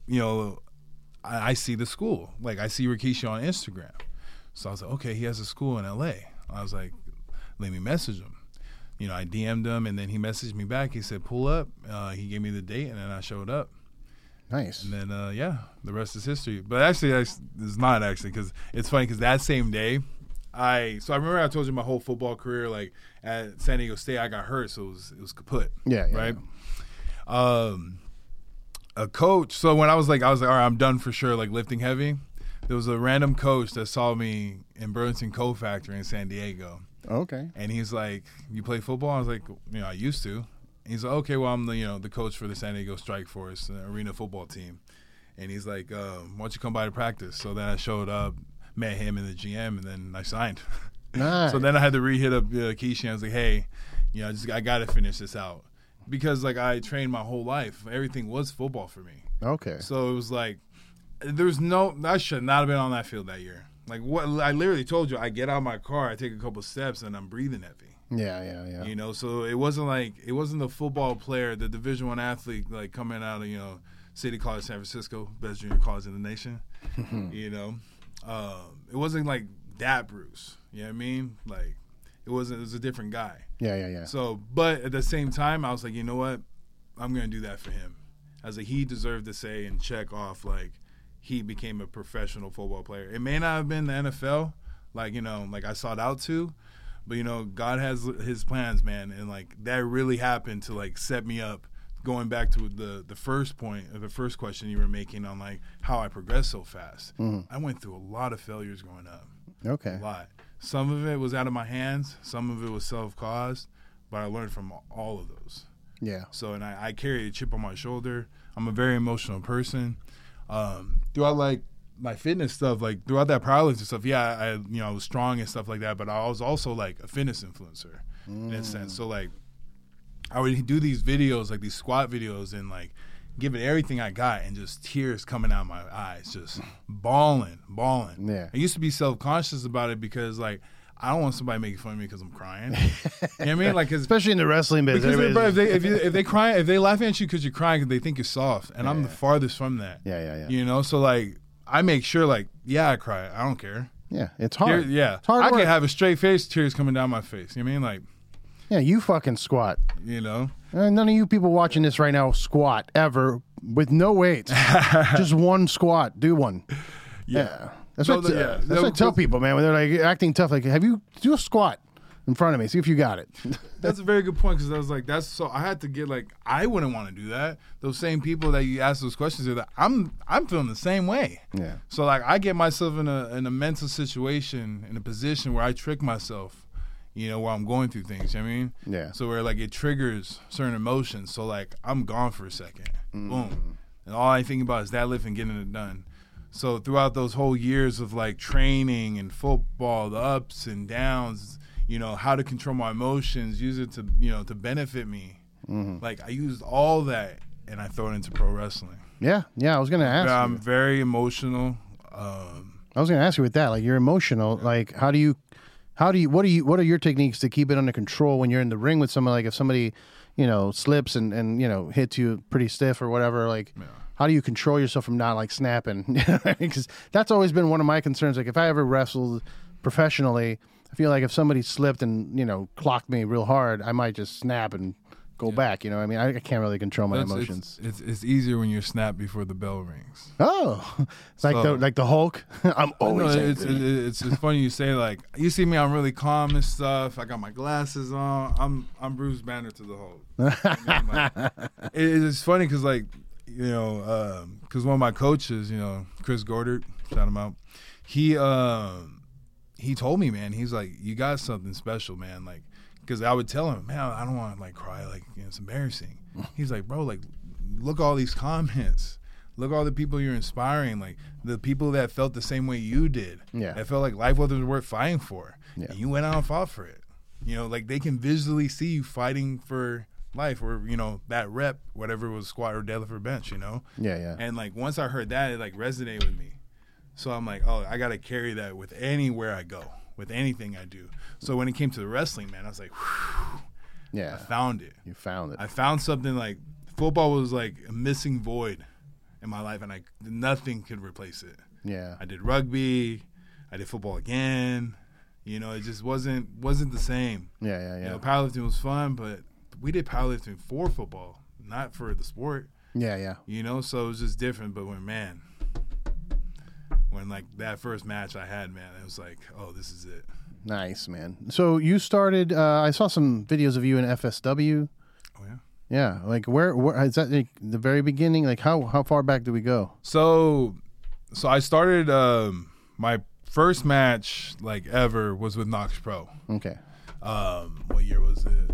I see the school. Like, I see Rikishi on Instagram. So I was like, okay, he has a school in L.A. I was like, let me message him. I DM'd him, and then he messaged me back. He said, pull up. He gave me the date, and then I showed up. Nice. And then, the rest is history. But actually, it's not actually, because it's funny, because that same day, I remember I told you my whole football career, like at San Diego State, I got hurt, so it was kaput. Yeah. Right. A coach. So when I was like, all right, I'm done for sure. Like lifting heavy. There was a random coach that saw me in Burlington Coat Factory in San Diego. Okay. And he's like, "You play football?" I was like, "I used to." And he's like, "Okay, well, I'm the coach for the San Diego Strike Force arena football team." And he's like, "Why don't you come by to practice?" So then I showed up, met him and the GM, and then I signed. Nice. So then I had to re-hit up Keisha. I was like, "Hey, I got to finish this out." Because like I trained my whole life, everything was football for me. Okay. So it was like, I should not have been on that field that year. Like what I literally told you, I get out of my car, I take a couple steps, and I'm breathing heavy. Yeah. So it wasn't the football player, the Division I athlete, like coming out of City College, San Francisco, best junior college in the nation. It wasn't like that Bruce. You know what I mean? Like it was a different guy. Yeah. So, but at the same time, I was like, you know what? I'm going to do that for him. I was like, he deserved to say and check off, like, he became a professional football player. It may not have been the NFL, like I sought out to, but, God has his plans, man. And, like, that really happened to, like, set me up going back to the first point, or the first question you were making on, like, how I progressed so fast. I went through a lot of failures growing up. Okay. A lot. Some of it was out of my hands. Some of it was self-caused, but I learned from all of those. Yeah. So, and I carry a chip on my shoulder. I'm a very emotional person. Throughout, like, my fitness stuff, like, throughout that powerlifting stuff, I was strong and stuff like that, but I was also, like, a fitness influencer in a sense. So, like, I would do these videos, like, these squat videos, and, like, give it everything I got, and just tears coming out of my eyes, just bawling. Yeah. I used to be self-conscious about it because, like, I don't want somebody making fun of me because I'm crying. You know what I mean? Like, especially in the wrestling business. Because if they cry, if they laugh at you because you're crying, because they think you're soft, and I'm the farthest from that. Yeah. So like, I make sure, like, I cry. I don't care. Yeah, it's hard. It's hard I work. can have a straight face, tears coming down my face. You know what I mean? Like, yeah, you fucking squat. None of you people watching this right now squat ever with no weights. Just one squat. Do one. Yeah. That's what I tell people, man, when they're like acting tough. Like, do a squat in front of me. See if you got it. That's a very good point, because I was like, I had to get, like, I wouldn't want to do that. Those same people that you ask those questions, I'm feeling the same way. Yeah. So like, I get myself in a mental situation, in a position where I trick myself, while I'm going through things. You know what I mean? Yeah. So where, like, it triggers certain emotions. So like, I'm gone for a second. Boom. And all I think about is that lift and getting it done. So throughout those whole years of, like, training and football, the ups and downs, how to control my emotions, use it to, to benefit me. Like, I used all that, and I throw it into pro wrestling. Yeah. I was gonna ask. I'm very emotional. I was gonna ask you with that. Like, you're emotional. Like, what are your techniques to keep it under control when you're in the ring with someone? Like, if somebody, slips and hits you pretty stiff or whatever, like. Yeah. How do you control yourself from not, like, snapping? Because that's always been one of my concerns. Like, if I ever wrestled professionally, I feel like if somebody slipped and, clocked me real hard, I might just snap and go back. You know what I mean? I can't really control my emotions. It's easier when you're snapped before the bell rings. Oh, like the Hulk? I'm always it's funny you say, like, you see me, I'm really calm and stuff. I got my glasses on. I'm Bruce Banner to the Hulk. It's funny because, like, because one of my coaches, Chris Gordert, shout him out, he told me, man, he's like, you got something special, man. Like, because I would tell him, man, I don't want to, like, cry, like, it's embarrassing. He's like, bro, like, look at all these comments. Look at all the people you're inspiring, like the people that felt the same way you did. Yeah. That felt like life wasn't worth fighting for. Yeah. And you went out and fought for it. Like they can visually see you fighting for life, or that rep, whatever it was, squat or deadlift or bench. Yeah. And like once I heard that, it like resonated with me. So I'm like, oh, I gotta carry that with anywhere I go, with anything I do. So when it came to the wrestling, man, I was like, whew, Yeah. I found it. You found it. I found something. Like football was like a missing void in my life, and nothing could replace it. Yeah. I did rugby, I did football again. It just wasn't the same. Yeah. Powerlifting was fun, but we did powerlifting for football, not for the sport. Yeah. So it was just different. But when like that first match I had, man, it was like, oh, this is it. Nice, man. So you started. I saw some videos of you in FSW. Oh yeah. Yeah, like where is that? Like, the very beginning? Like how far back do we go? So I started my first match like ever was with Knox Pro. Okay. What year was it?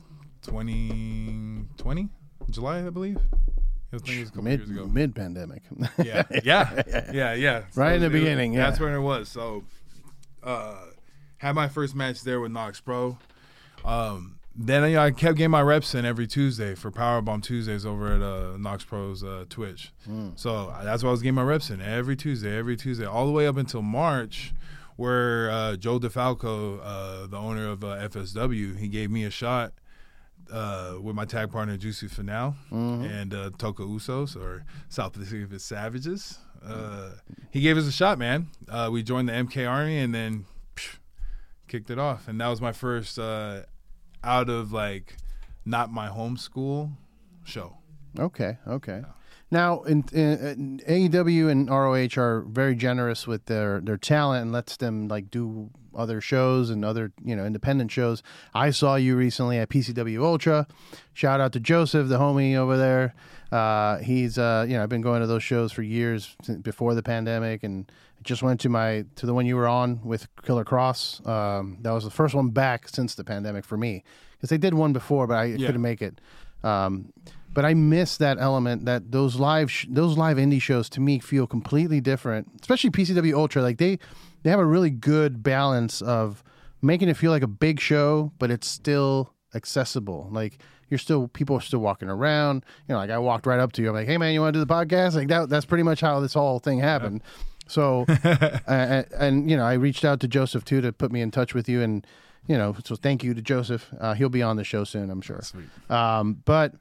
2020, July, I believe. I think it was a couple years ago. Mid pandemic. Yeah. Right in the beginning. Yeah, that's when it was. So, had my first match there with Knox Pro. Then I kept getting my reps in every Tuesday for Powerbomb Tuesdays over at Knox Pro's Twitch. So that's why I was getting my reps in every Tuesday, all the way up until March, where Joe DeFalco, the owner of FSW, he gave me a shot with my tag partner Juicy Finale and Toka Usos, or South Pacific Savages. He gave us a shot, man. We joined the MK Army and then kicked it off. And that was my first out of like not my home school show. Okay. Now, in AEW and ROH are very generous with their talent and lets them like do other shows and other independent shows. I saw you recently at PCW Ultra. Shout out to Joseph, the homie over there. He's I've been going to those shows for years before the pandemic, and just went to the one you were on with Killer Cross. That was the first one back since the pandemic for me, because they did one before, but I couldn't make it. But I miss that element, that those live indie shows to me feel completely different, especially PCW Ultra. Like they have a really good balance of making it feel like a big show, but it's still accessible. Like people are still walking around. Like I walked right up to you. I'm like, hey man, you want to do the podcast? Like that's pretty much how this whole thing happened. Yeah. So, and I reached out to Joseph too to put me in touch with you, and so thank you to Joseph. He'll be on the show soon, I'm sure. Sweet. But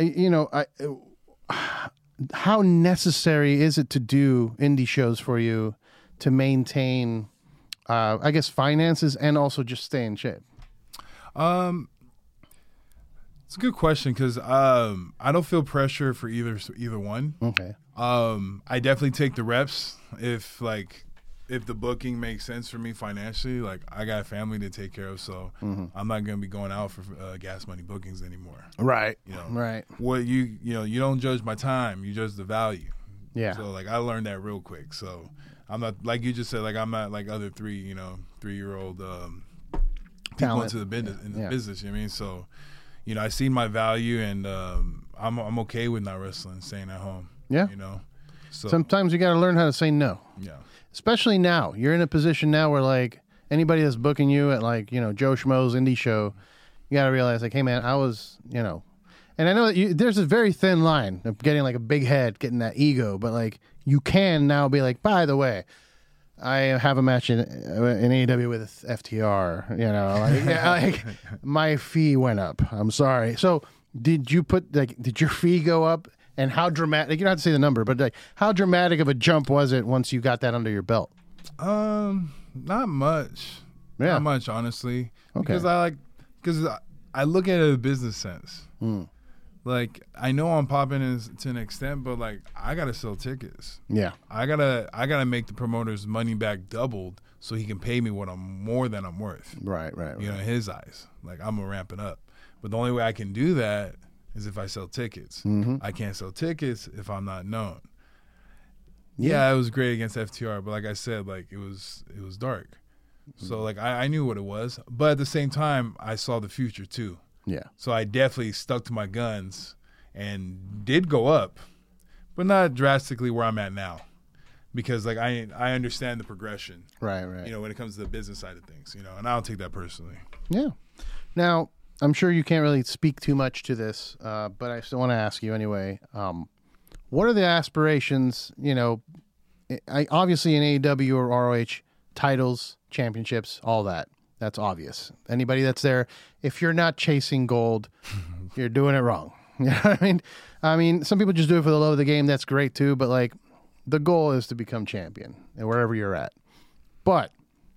how necessary is it to do indie shows for you to maintain, I guess, finances and also just stay in shape? It's a good question, because I don't feel pressure for either one. Okay. I definitely take the reps if the booking makes sense for me financially. Like I got a family to take care of, so I'm not going to be going out for gas money bookings anymore. Right. Right. Well, you don't judge my time, you judge the value. Yeah. So like I learned that real quick. So I'm not, like you just said, like I'm not like other 3-year-old people into the business. Business, you know what I mean? So I seen my value, and I'm okay with not wrestling, staying at home. Yeah. So sometimes you got to learn how to say no. Yeah. Especially now, you're in a position now where like anybody that's booking you at like Joe Schmo's indie show, you got to realize like, hey man, I was and I know that there's a very thin line of getting like a big head, getting that ego, but like you can now be like, by the way, I have a match in AEW with FTR. Like my fee went up. I'm sorry. So did your fee go up? And how dramatic? You don't have to say the number, but like, how dramatic of a jump was it once you got that under your belt? Not much. Yeah. Not much, honestly. Okay. Because I look at it in a business sense. Like I know I'm popping to an extent, but like I gotta sell tickets. Yeah. I gotta make the promoter's money back doubled so he can pay me what I'm more than I'm worth. Right. In his eyes, like I'm gonna ramp it up. But the only way I can do that is if I sell tickets. I can't sell tickets if I'm not known. Yeah, it was great against FTR, but like I said, like it was dark. So like I knew what it was, but at the same time, I saw the future too. Yeah. So I definitely stuck to my guns and did go up, but not drastically where I'm at now, because like I understand the progression. Right. You know, when it comes to the business side of things, you know, and I don't take that personally. Yeah. Now, I'm sure you can't really speak too much to this, but I still want to ask you anyway. What are the aspirations? You know, obviously in AEW or ROH, titles, championships, all that. That's obvious. Anybody that's there, if you're not chasing gold, you're doing it wrong. You know what I mean? I mean, some people just do it for the love of the game. That's great too. But like, the goal is to become champion and wherever you're at. But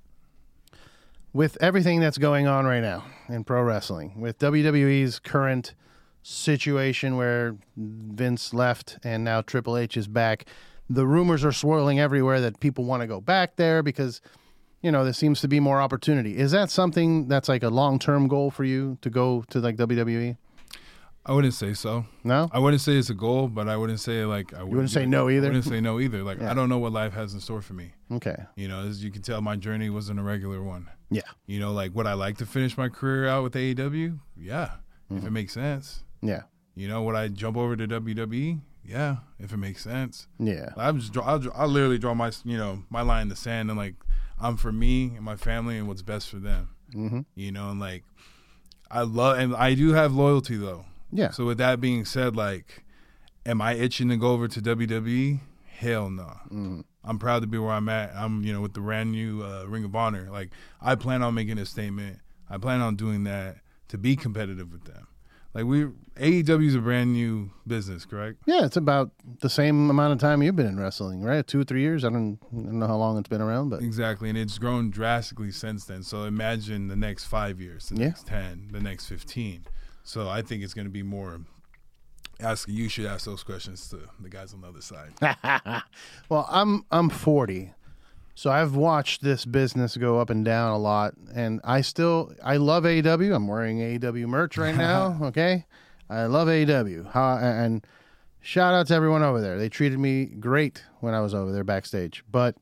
with everything that's going on right now in pro wrestling, with WWE's current situation where Vince left and now Triple H is back, the rumors are swirling everywhere that people want to go back there because, you know, there seems to be more opportunity. Is that something that's like a long-term goal for you to go to like WWE? I wouldn't say so. No? I wouldn't say it's a goal, but I wouldn't say like You wouldn't say no either? I wouldn't say no either. Like, Yeah. I don't know what life has in store for me. Okay. You know, as you can tell, my journey wasn't a regular one. Yeah. You know, like, would I like to finish my career out with AEW? Yeah, if it makes sense. Yeah. You know, would I jump over to WWE? Yeah, if it makes sense. Yeah. I'll literally draw my, you know, my line in the sand, and like, I'm for me and my family and what's best for them. Mm-hmm. You know, and like, I do have loyalty though. Yeah. So with that being said, like, am I itching to go over to WWE? Hell no. Mm-hmm. I'm proud to be where I'm at. I'm, you know, with the brand new Ring of Honor. Like, I plan on making a statement. I plan on doing that to be competitive with them. Like, AEW is a brand new business, correct? Yeah, it's about the same amount of time you've been in wrestling, right? 2 or 3 years. I don't know how long it's been around, but Exactly, and it's grown drastically since then. So imagine the next 5 years, the next 10, the next 15. So I think it's going to be more. You should ask those questions to the guys on the other side. well, I'm 40, so I've watched this business go up and down a lot, and I love AEW. I'm wearing AEW merch right now. Okay, I love AEW. And shout out to everyone over there. They treated me great when I was over there backstage, but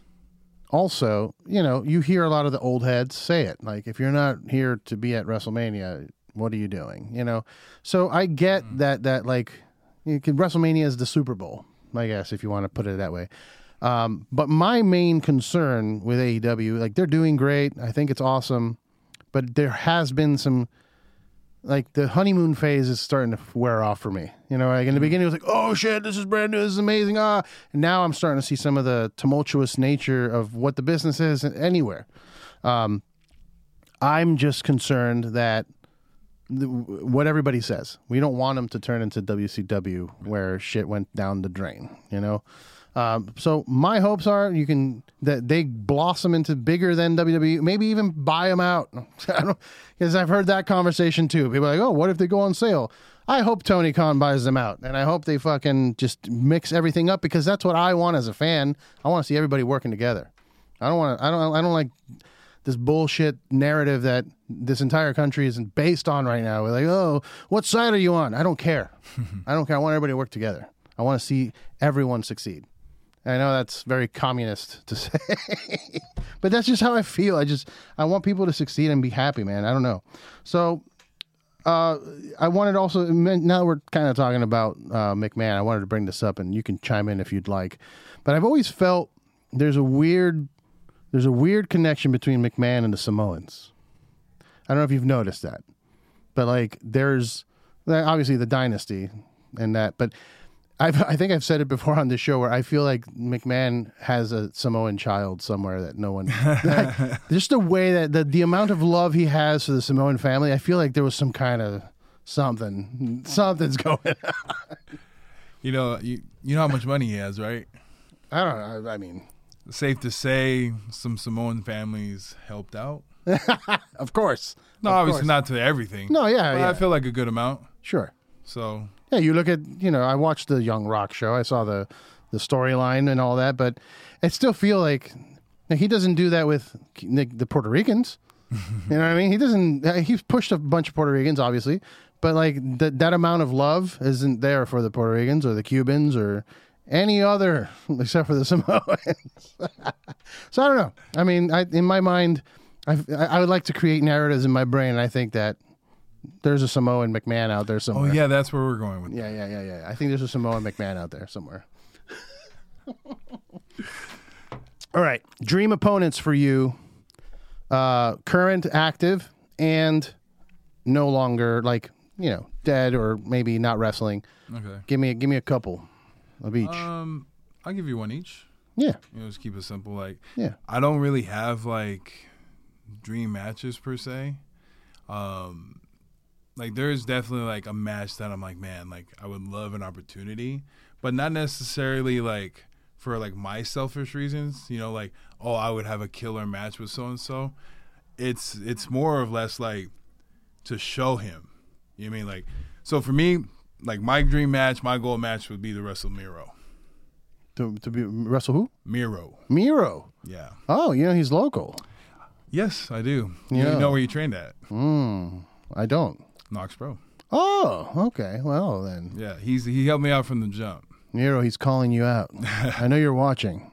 also, you know, you hear a lot of the old heads say it. Like, if you're not here to be at WrestleMania, what are you doing? You know, so I get that like WrestleMania is the Super Bowl, I guess, if you want to put it that way. But my main concern with AEW, like, they're doing great. I think it's awesome, but there has been some, like, the honeymoon phase is starting to wear off for me. You know, like in the beginning it was like, oh shit, this is brand new, this is amazing. And now I'm starting to see some of the tumultuous nature of what the business is anywhere. I'm just concerned that what everybody says, we don't want them to turn into WCW where shit went down the drain, you know? So my hopes are that they blossom into bigger than WWE, maybe even buy them out. Because I've heard that conversation too. People are like, oh, what if they go on sale? I hope Tony Khan buys them out, and I hope they fucking just mix everything up, because that's what I want as a fan. I want to see everybody working together. I don't like this bullshit narrative that this entire country is based on right now. We're like, oh, what side are you on? I don't care. I don't care. I want everybody to work together. I want to see everyone succeed. I know that's very communist to say, but that's just how I feel. I want people to succeed and be happy, man. I don't know. So I wanted also, now we're kind of talking about McMahon. I wanted to bring this up, and you can chime in if you'd like. But I've always felt there's a weird connection between McMahon and the Samoans. I don't know if you've noticed that, but like there's obviously the dynasty and that, but I think I've said it before on this show where I feel like McMahon has a Samoan child somewhere that no one, like, just the way that the amount of love he has for the Samoan family, I feel like there was some kind of something's going on. You know how much money he has, right? I don't know. I mean, safe to say some Samoan families helped out. Of course. No, obviously not to everything. No, yeah, but yeah. I feel like a good amount. Sure. So yeah, you look at, I watched the Young Rock show. I saw the storyline and all that, but I still feel like he doesn't do that with the Puerto Ricans. You know what I mean? He doesn't. He's pushed a bunch of Puerto Ricans, obviously, but like that amount of love isn't there for the Puerto Ricans or the Cubans or any other except for the Samoans. So I don't know. I mean, in my mind, I would like to create narratives in my brain, and I think that There's a Samoan McMahon out there Oh somewhere. yeah, that's where we're going with. Yeah. I think there's a Samoan McMahon out there somewhere. All right. Dream opponents for you. Current, active, and no longer dead or maybe not wrestling. Okay. Give me a couple of each. I'll give you one each. Yeah. Just keep it simple. Like, Yeah. I don't really have like dream matches per se. Like there's definitely like a match that I'm like, man, like I would love an opportunity, but not necessarily like for like my selfish reasons, like, oh, I would have a killer match with so and so. It's more or less like to show him. You know what I mean? Like, so for me, like my dream match, my goal match would be to wrestle Miro. To be wrestle who? Miro. Yeah. Oh, he's local. Yes, I do. Yeah. You know where you trained at? I don't. Knox Pro. Oh, okay. Well then. Yeah, he helped me out from the jump. Miro, he's calling you out. I know you're watching.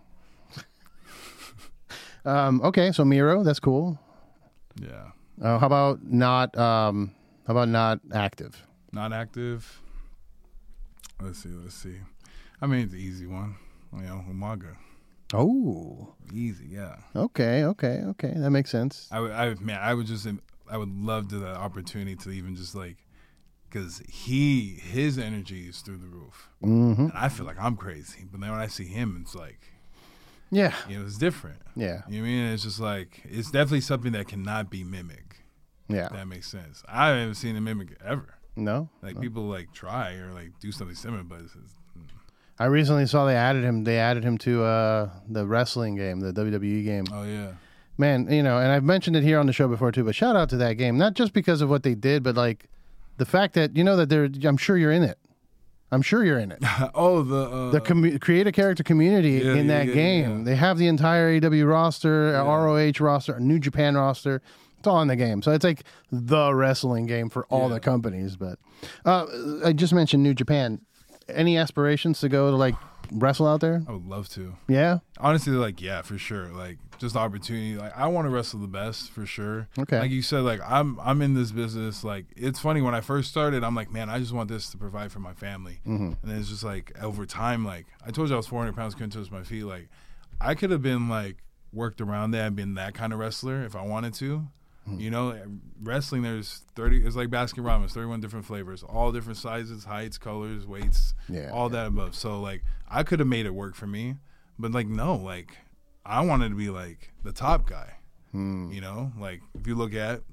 Okay, so Miro, that's cool. Yeah. How about not active? Not active. Let's see. I mean, it's an easy one. Umaga. Oh. Easy, yeah. Okay. That makes sense. I would love to the opportunity to even just like, because his energy is through the roof. Mm-hmm. And I feel like I'm crazy. But then when I see him, it's like, yeah. It's different. Yeah. You know what I mean? It's just like, it's definitely something that cannot be mimicked. Yeah. If that makes sense. I haven't seen a mimic ever. No? Like people like try or like do something similar, but it's I recently saw they added him to the wrestling game, the WWE game. oh yeah. Man, and I've mentioned it here on the show before too, but shout out to that game. Not just because of what they did, but like the fact that that I'm sure you're in it. Oh, the create a character community in that game. Yeah. They have the entire AW roster, ROH roster, New Japan roster. It's all in the game. So it's like the wrestling game for all the companies. But I just mentioned New Japan. Any aspirations to go to like wrestle out there? I would love to. Yeah? Honestly, like, yeah, for sure. Like, just the opportunity. Like, I want to wrestle the best for sure. Okay. Like you said, like, I'm in this business. Like, it's funny when I first started, I'm like, man, I just want this to provide for my family. Mm-hmm. And then it's just like over time, like, I told you I was 400 pounds, couldn't touch my feet. Like, I could have been like worked around that and been that kind of wrestler if I wanted to. Wrestling, it's like basket ramen, 31 different flavors, all different sizes, heights, colors, weights, all that above. So like I could have made it work for me, but like no, like I wanted to be like the top guy. Like if you look at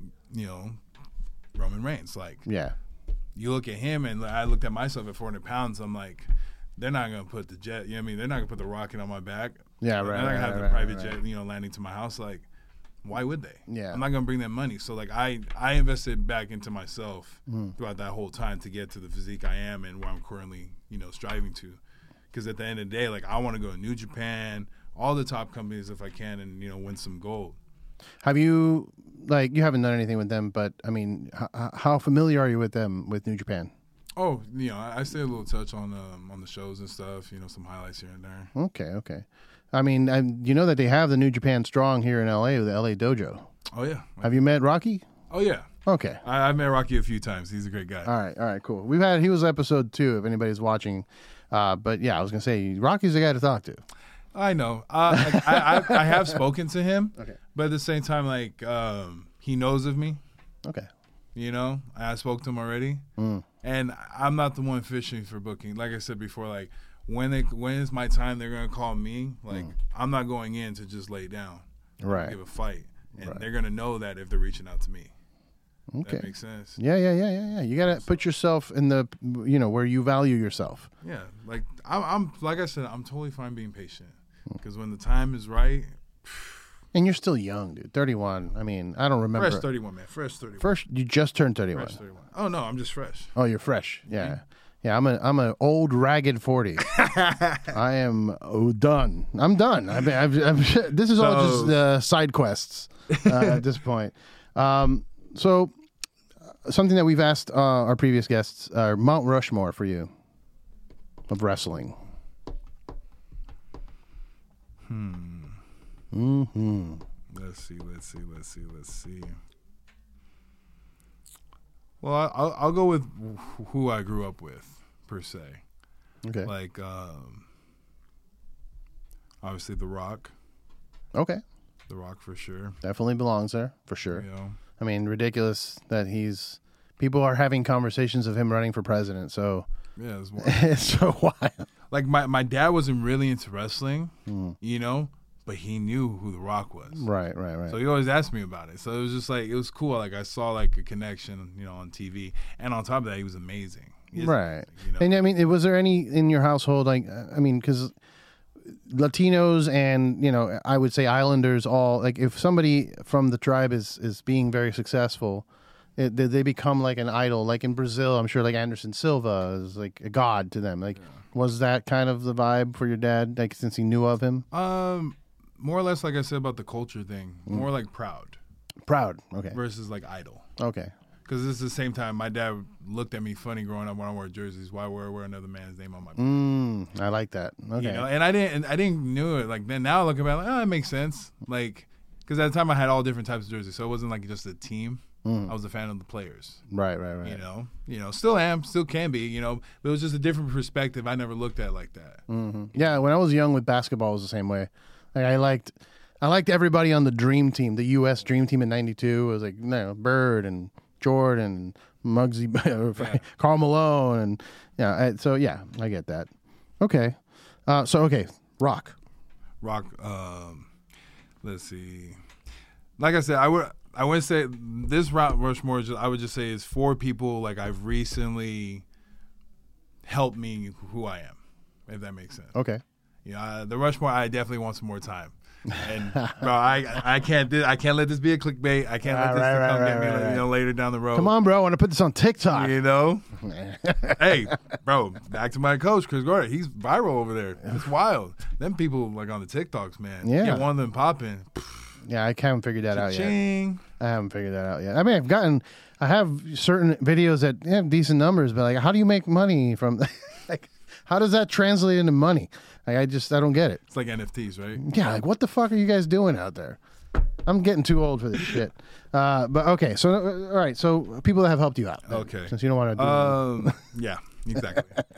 Roman Reigns, like you look at him and I looked at myself at 400 pounds, I'm like, they're not gonna put the jet, they're not gonna put the rocket on my back. Yeah, right. They're not gonna have the private jet, landing to my house. Like, why would they? Yeah. I'm not gonna bring that money. So like I invested back into myself throughout that whole time to get to the physique I am and where I'm currently, striving to. Because at the end of the day, like I want to go to New Japan, all the top companies if I can, and win some gold. Have you you haven't done anything with them, but I mean, how familiar are you with them with New Japan? Oh, I stay a little touch on the shows and stuff. Some highlights here and there. Okay. I mean, you know that they have the New Japan Strong here in LA, the LA Dojo. Oh yeah. Have you met Rocky? Oh yeah. Okay. I've met Rocky a few times. He's a great guy. All right, cool. He was episode 2 if anybody's watching. But yeah, I was gonna say Rocky's the guy to talk to. I know. I have spoken to him. Okay. But at the same time, like he knows of me. Okay. I spoke to him already, and I'm not the one fishing for booking. Like I said before, like when it's my time, they're gonna call me. Like I'm not going in to just lay down, right? Give a fight, and they're gonna know that if they're reaching out to me. Okay, that makes sense. Yeah. You gotta put yourself in the where you value yourself. Yeah, like I'm like I said, I'm totally fine being patient because when the time is right. And you're still young, dude. 31. I mean, I don't remember. Fresh 31, man. Fresh 31. First, you just turned 31. Fresh 31. Oh no, I'm just fresh. Oh, you're fresh. Yeah. Yeah, I'm an old ragged 40. I am done. I'm done. This is all just side quests at this point. So something that we've asked our previous guests, Mount Rushmore for you of wrestling. Let's see. Well, I'll go with who I grew up with per se. Okay. Like obviously The Rock. Okay. The Rock for sure. Definitely belongs there for sure. You know. I mean, ridiculous that people are having conversations of him running for president. So Yeah, it's wild. it's so wild. Like my dad wasn't really into wrestling, you know, but he knew who The Rock was. Right. So he always asked me about it. So it was just like, it was cool. Like I saw like a connection, you know, on TV. And on top of that, he was amazing. Right. You know? And I mean, was there any in your household, like, I mean, because Latinos and, you know, I would say Islanders all, like, if somebody from the tribe is being very successful, they become like an idol. Like in Brazil, I'm sure like Anderson Silva is like a god to them. Like, was that kind of the vibe for your dad, like, since he knew of him? More or less, like I said about the culture thing, more like proud Okay. versus like idol. Okay. Because this is the same time my dad looked at me funny growing up when I wore jerseys. Why wear another man's name on my back? I like that. Okay. You know, and I didn't knew it. Like then now I look about it, like, oh, it makes sense. Like because at the time I had all different types of jerseys, so it wasn't like just a team. I was a fan of the players. Right. You know, still am, still can be. You know, but it was just a different perspective. I never looked at it like that. Yeah, when I was young with basketball, it was the same way. Like I liked everybody on the Dream Team, the U.S. Dream Team in '92. It was like, you know, Bird and Jordan, Muggsy, Karl Malone, and so I get that. Okay, Rock. Let's see. Like I said, I wouldn't say this Mount Rushmore. I would just say is 4 people like I've recently helped me who I am, if that makes sense. Okay. Yeah, the Rushmore. I definitely want some more time. And bro, I can't let this be a clickbait. I can't let this come get me, you know, later down the road. Come on, bro. I want to put this on TikTok. You know, hey, bro. Back to my coach, Chris Gordon. He's viral over there. It's wild. Them people like on the TikToks, man. Yeah. Get one of them popping. Yeah, I haven't figured that out yet. Ching. I haven't figured that out yet. I mean, I have certain videos that have decent numbers, but like, how do you make money from? Like, how does that translate into money? Like, I don't get it. It's like NFTs, right? Yeah, like what the fuck are you guys doing out there? I'm getting too old for this shit. But okay, so all right, so people that have helped you out. Okay. Since you don't want to do yeah, exactly.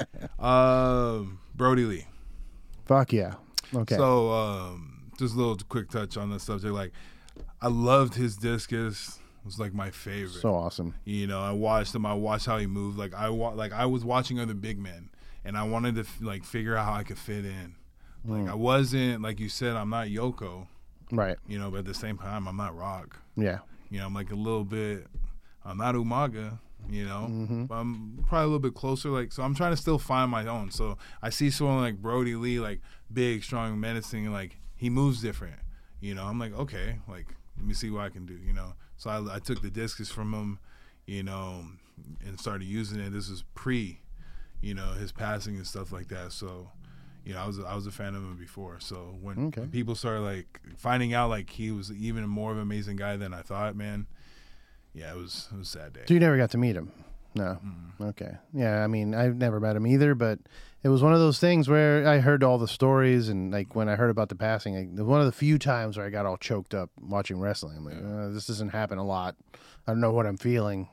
Brody Lee. Fuck yeah. Okay. So just a little quick touch on the subject. Like, I loved his discus. It was like my favorite. So awesome. You know, I watched him. I watched how he moved. Like I was watching other big men, and I wanted to like figure out how I could fit in. Like I wasn't, like you said, I'm not Yoko. Right. You know, but at the same time, I'm not Rock. Yeah. You know, I'm like a little bit. I'm not Umaga. You know, but I'm probably a little bit closer. Like, so I'm trying to still find my own. So I see someone like Brody Lee, like big, strong, menacing, like he moves different. You know, I'm like, okay, like let me see what I can do. You know, so I took the discus from him, you know, and started using it. This is pre, you know, his passing and stuff like that. So, you know, I was a fan of him before. So when people started like finding out like he was even more of an amazing guy than I thought, man. Yeah, it was a sad day. So you never got to meet him? No. Okay. Yeah, I mean, I've never met him either, but it was one of those things where I heard all the stories, and like when I heard about the passing, like, one of the few times where I got all choked up watching wrestling. I'm like, this doesn't happen a lot. I don't know what I'm feeling.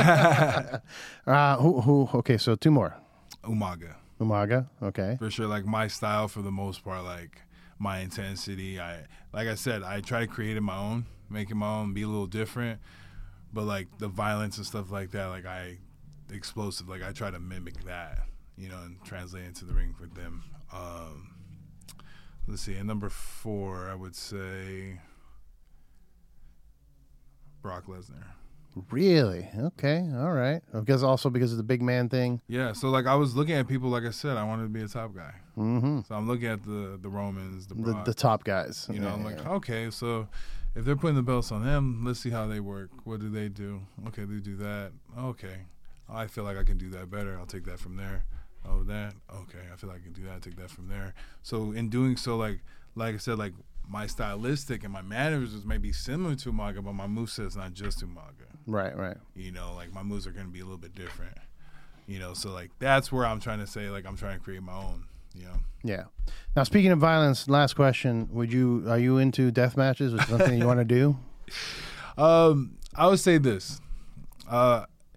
Okay, so 2 more. Umaga, okay. For sure, like my style for the most part, like my intensity. Like I said, I try to create it my own, make it my own, be a little different. But like the violence and stuff like that, like the explosive, like I try to mimic that, you know, and translate into the ring for them. Let's see, at number 4, I would say Brock Lesnar. Really? Okay, all right. Because of the big man thing. Yeah, so like I was looking at people, like I said, I wanted to be a top guy. Mm-hmm. So I'm looking at the Romans, the top guys. You know, I'm like, okay, so if they're putting the belts on them, let's see how they work. What do they do? Okay, they do that. Okay, I feel like I can do that better. I'll take that from there. Oh, that. Okay, I feel like I can do that. I'll take that from there. So in doing so, like I said, like my stylistic and my mannerisms may be similar to Umaga, but my moveset is not just Umaga. Right. You know, like my moves are going to be a little bit different. You know, so like that's where I'm trying to say, like I'm trying to create my own. You know. Yeah. Now, speaking of violence, last question: are you into death matches? Is something you want to do? I would say this: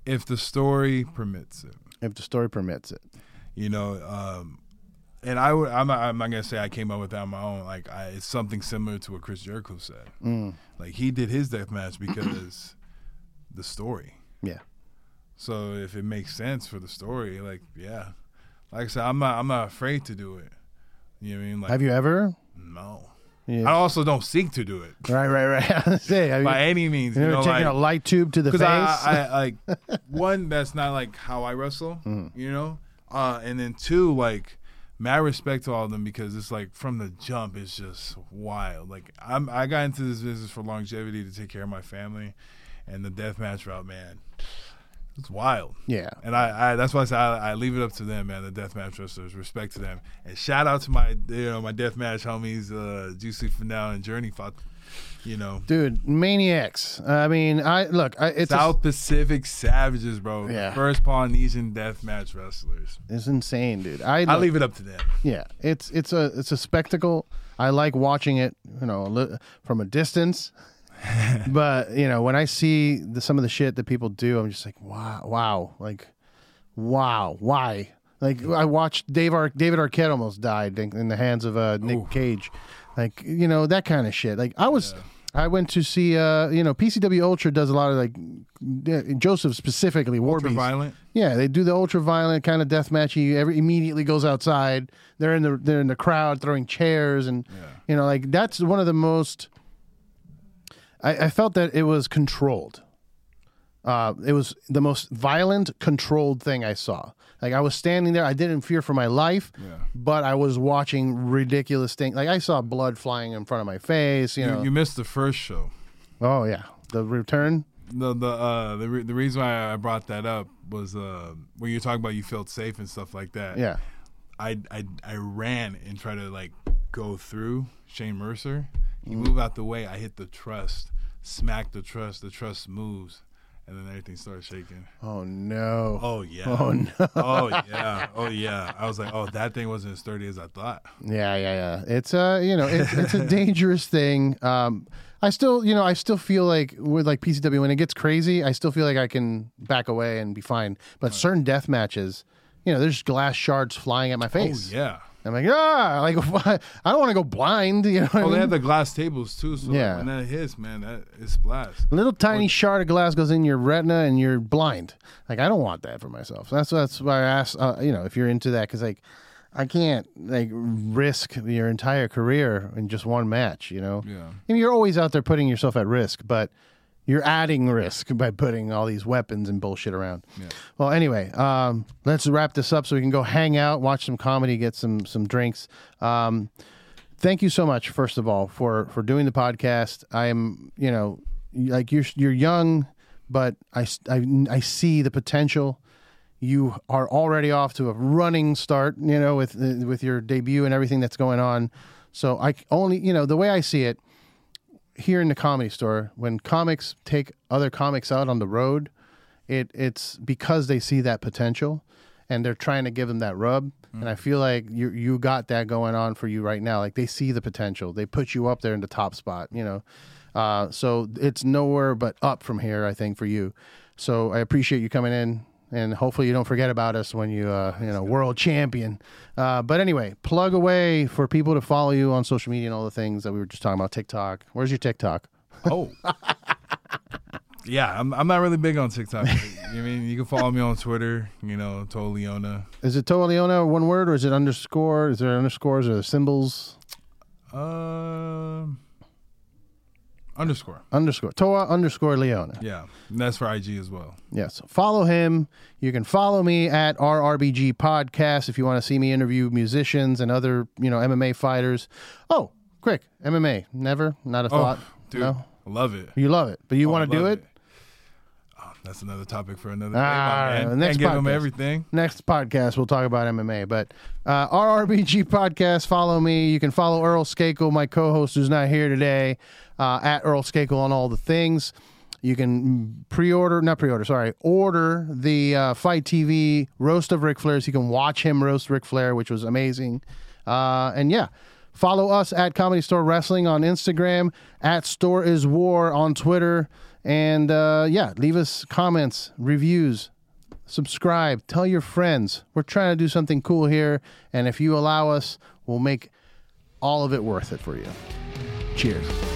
if the story permits it. If the story permits it. You know, and I'm not gonna say I came up with that on my own. Like it's something similar to what Chris Jericho said. Like he did his death match because the story. Yeah. So if it makes sense for the story, like yeah, like I said, I'm not afraid to do it. You know what I mean? Like, have you ever? No. Yeah. I also don't seek to do it. Right. Say, I mean, by any means. You know, taking like, a light tube to the face. Because I like one, that's not like how I wrestle. You know, and then two, like. Mad respect to all of them because it's like from the jump, it's just wild. Like I got into this business for longevity to take care of my family, and the deathmatch route, man, it's wild. Yeah, and I that's why I say I leave it up to them, man. The deathmatch wrestlers, respect to them, and shout out to my my deathmatch homies, Juicy Finale and Journey fought. You know, dude, maniacs. I mean, it's South Pacific Savages, bro. Yeah. First Polynesian deathmatch wrestlers. It's insane, dude. I leave it up to them. Yeah, it's a spectacle. I like watching it, you know, from a distance. But you know, when I see some of the shit that people do, I'm just like, wow, like, wow, why? Like, I watched David Arquette almost died in the hands of Nick Cage. Like, you know, that kind of shit. Like, I went to see, PCW Ultra does a lot of, like, Joseph specifically, Warbeast. Ultra-violent? Yeah, they do the ultra-violent kind of death match. He immediately goes outside. They're in the crowd throwing chairs. And, you know, like, that's one of the most... I felt that it was controlled. It was the most violent, controlled thing I saw. Like, I was standing there. I didn't fear for my life, but I was watching ridiculous things. Like, I saw blood flying in front of my face. You know, you missed the first show. Oh yeah, the return. The reason why I brought that up was when you're talking about you felt safe and stuff like that. Yeah, I ran and tried to like go through Shane Mercer. He moved out the way. I hit the truss, smacked the truss. The truss moves. And then everything started shaking. Oh, no. Oh, yeah. Oh, no. Oh, yeah. Oh, yeah. I was like, oh, that thing wasn't as sturdy as I thought. Yeah. It's it's a dangerous thing. I still feel like with like PCW, when it gets crazy, I still feel like I can back away and be fine. But certain death matches, you know, there's glass shards flying at my face. Oh, yeah. I'm like, I don't want to go blind. You know what I mean? They have the glass tables too, so yeah. When that hits, man, that is blast. A little tiny shard of glass goes in your retina and you're blind. Like, I don't want that for myself. That's why I asked, if you're into that, because like, I can't like risk your entire career in just one match. You know, yeah. And you're always out there putting yourself at risk, but you're adding risk by putting all these weapons and bullshit around. Yeah. Well, anyway, let's wrap this up so we can go hang out, watch some comedy, get some drinks. Thank you so much, first of all, for doing the podcast. I am, like you're young, but I see the potential. You are already off to a running start, with your debut and everything that's going on. So the way I see it, here in the Comedy Store, when comics take other comics out on the road, it's because they see that potential and they're trying to give them that rub. And I feel like you got that going on for you right now. Like, they see the potential. They put you up there in the top spot, so it's nowhere but up from here, I think, for you. So I appreciate you coming in, and hopefully you don't forget about us when you world champion. But anyway, plug away for people to follow you on social media and all the things that we were just talking about. TikTok. Where's your TikTok? Oh. Yeah, I'm not really big on TikTok. You can follow me on Twitter, Toa Leona. Is it Toa Leona one word, or is it underscore? Is there underscores or symbols? Underscore. Toa _ Leona. Yeah, and that's for IG as well. Yes. Follow him. You can follow me at RRBG Podcast if you want to see me interview musicians and other, MMA fighters. Oh, quick. MMA. Never? Not a thought? Dude, no? I love it. You love it, but you want to do it? That's another topic for another day, man. Next Can't give podcast. them everything. Next podcast, we'll talk about MMA. But RRBG Podcast, follow me. You can follow Earl Skakel, my co-host who's not here today, at Earl Skakel on all the things. You can order the Fight TV Roast of Ric Flair, so you can watch him roast Ric Flair, which was amazing. And yeah, follow us at Comedy Store Wrestling on Instagram, at Store Is War on Twitter. And leave us comments, reviews, subscribe, tell your friends. We're trying to do something cool here, and if you allow us, we'll make all of it worth it for you. Cheers.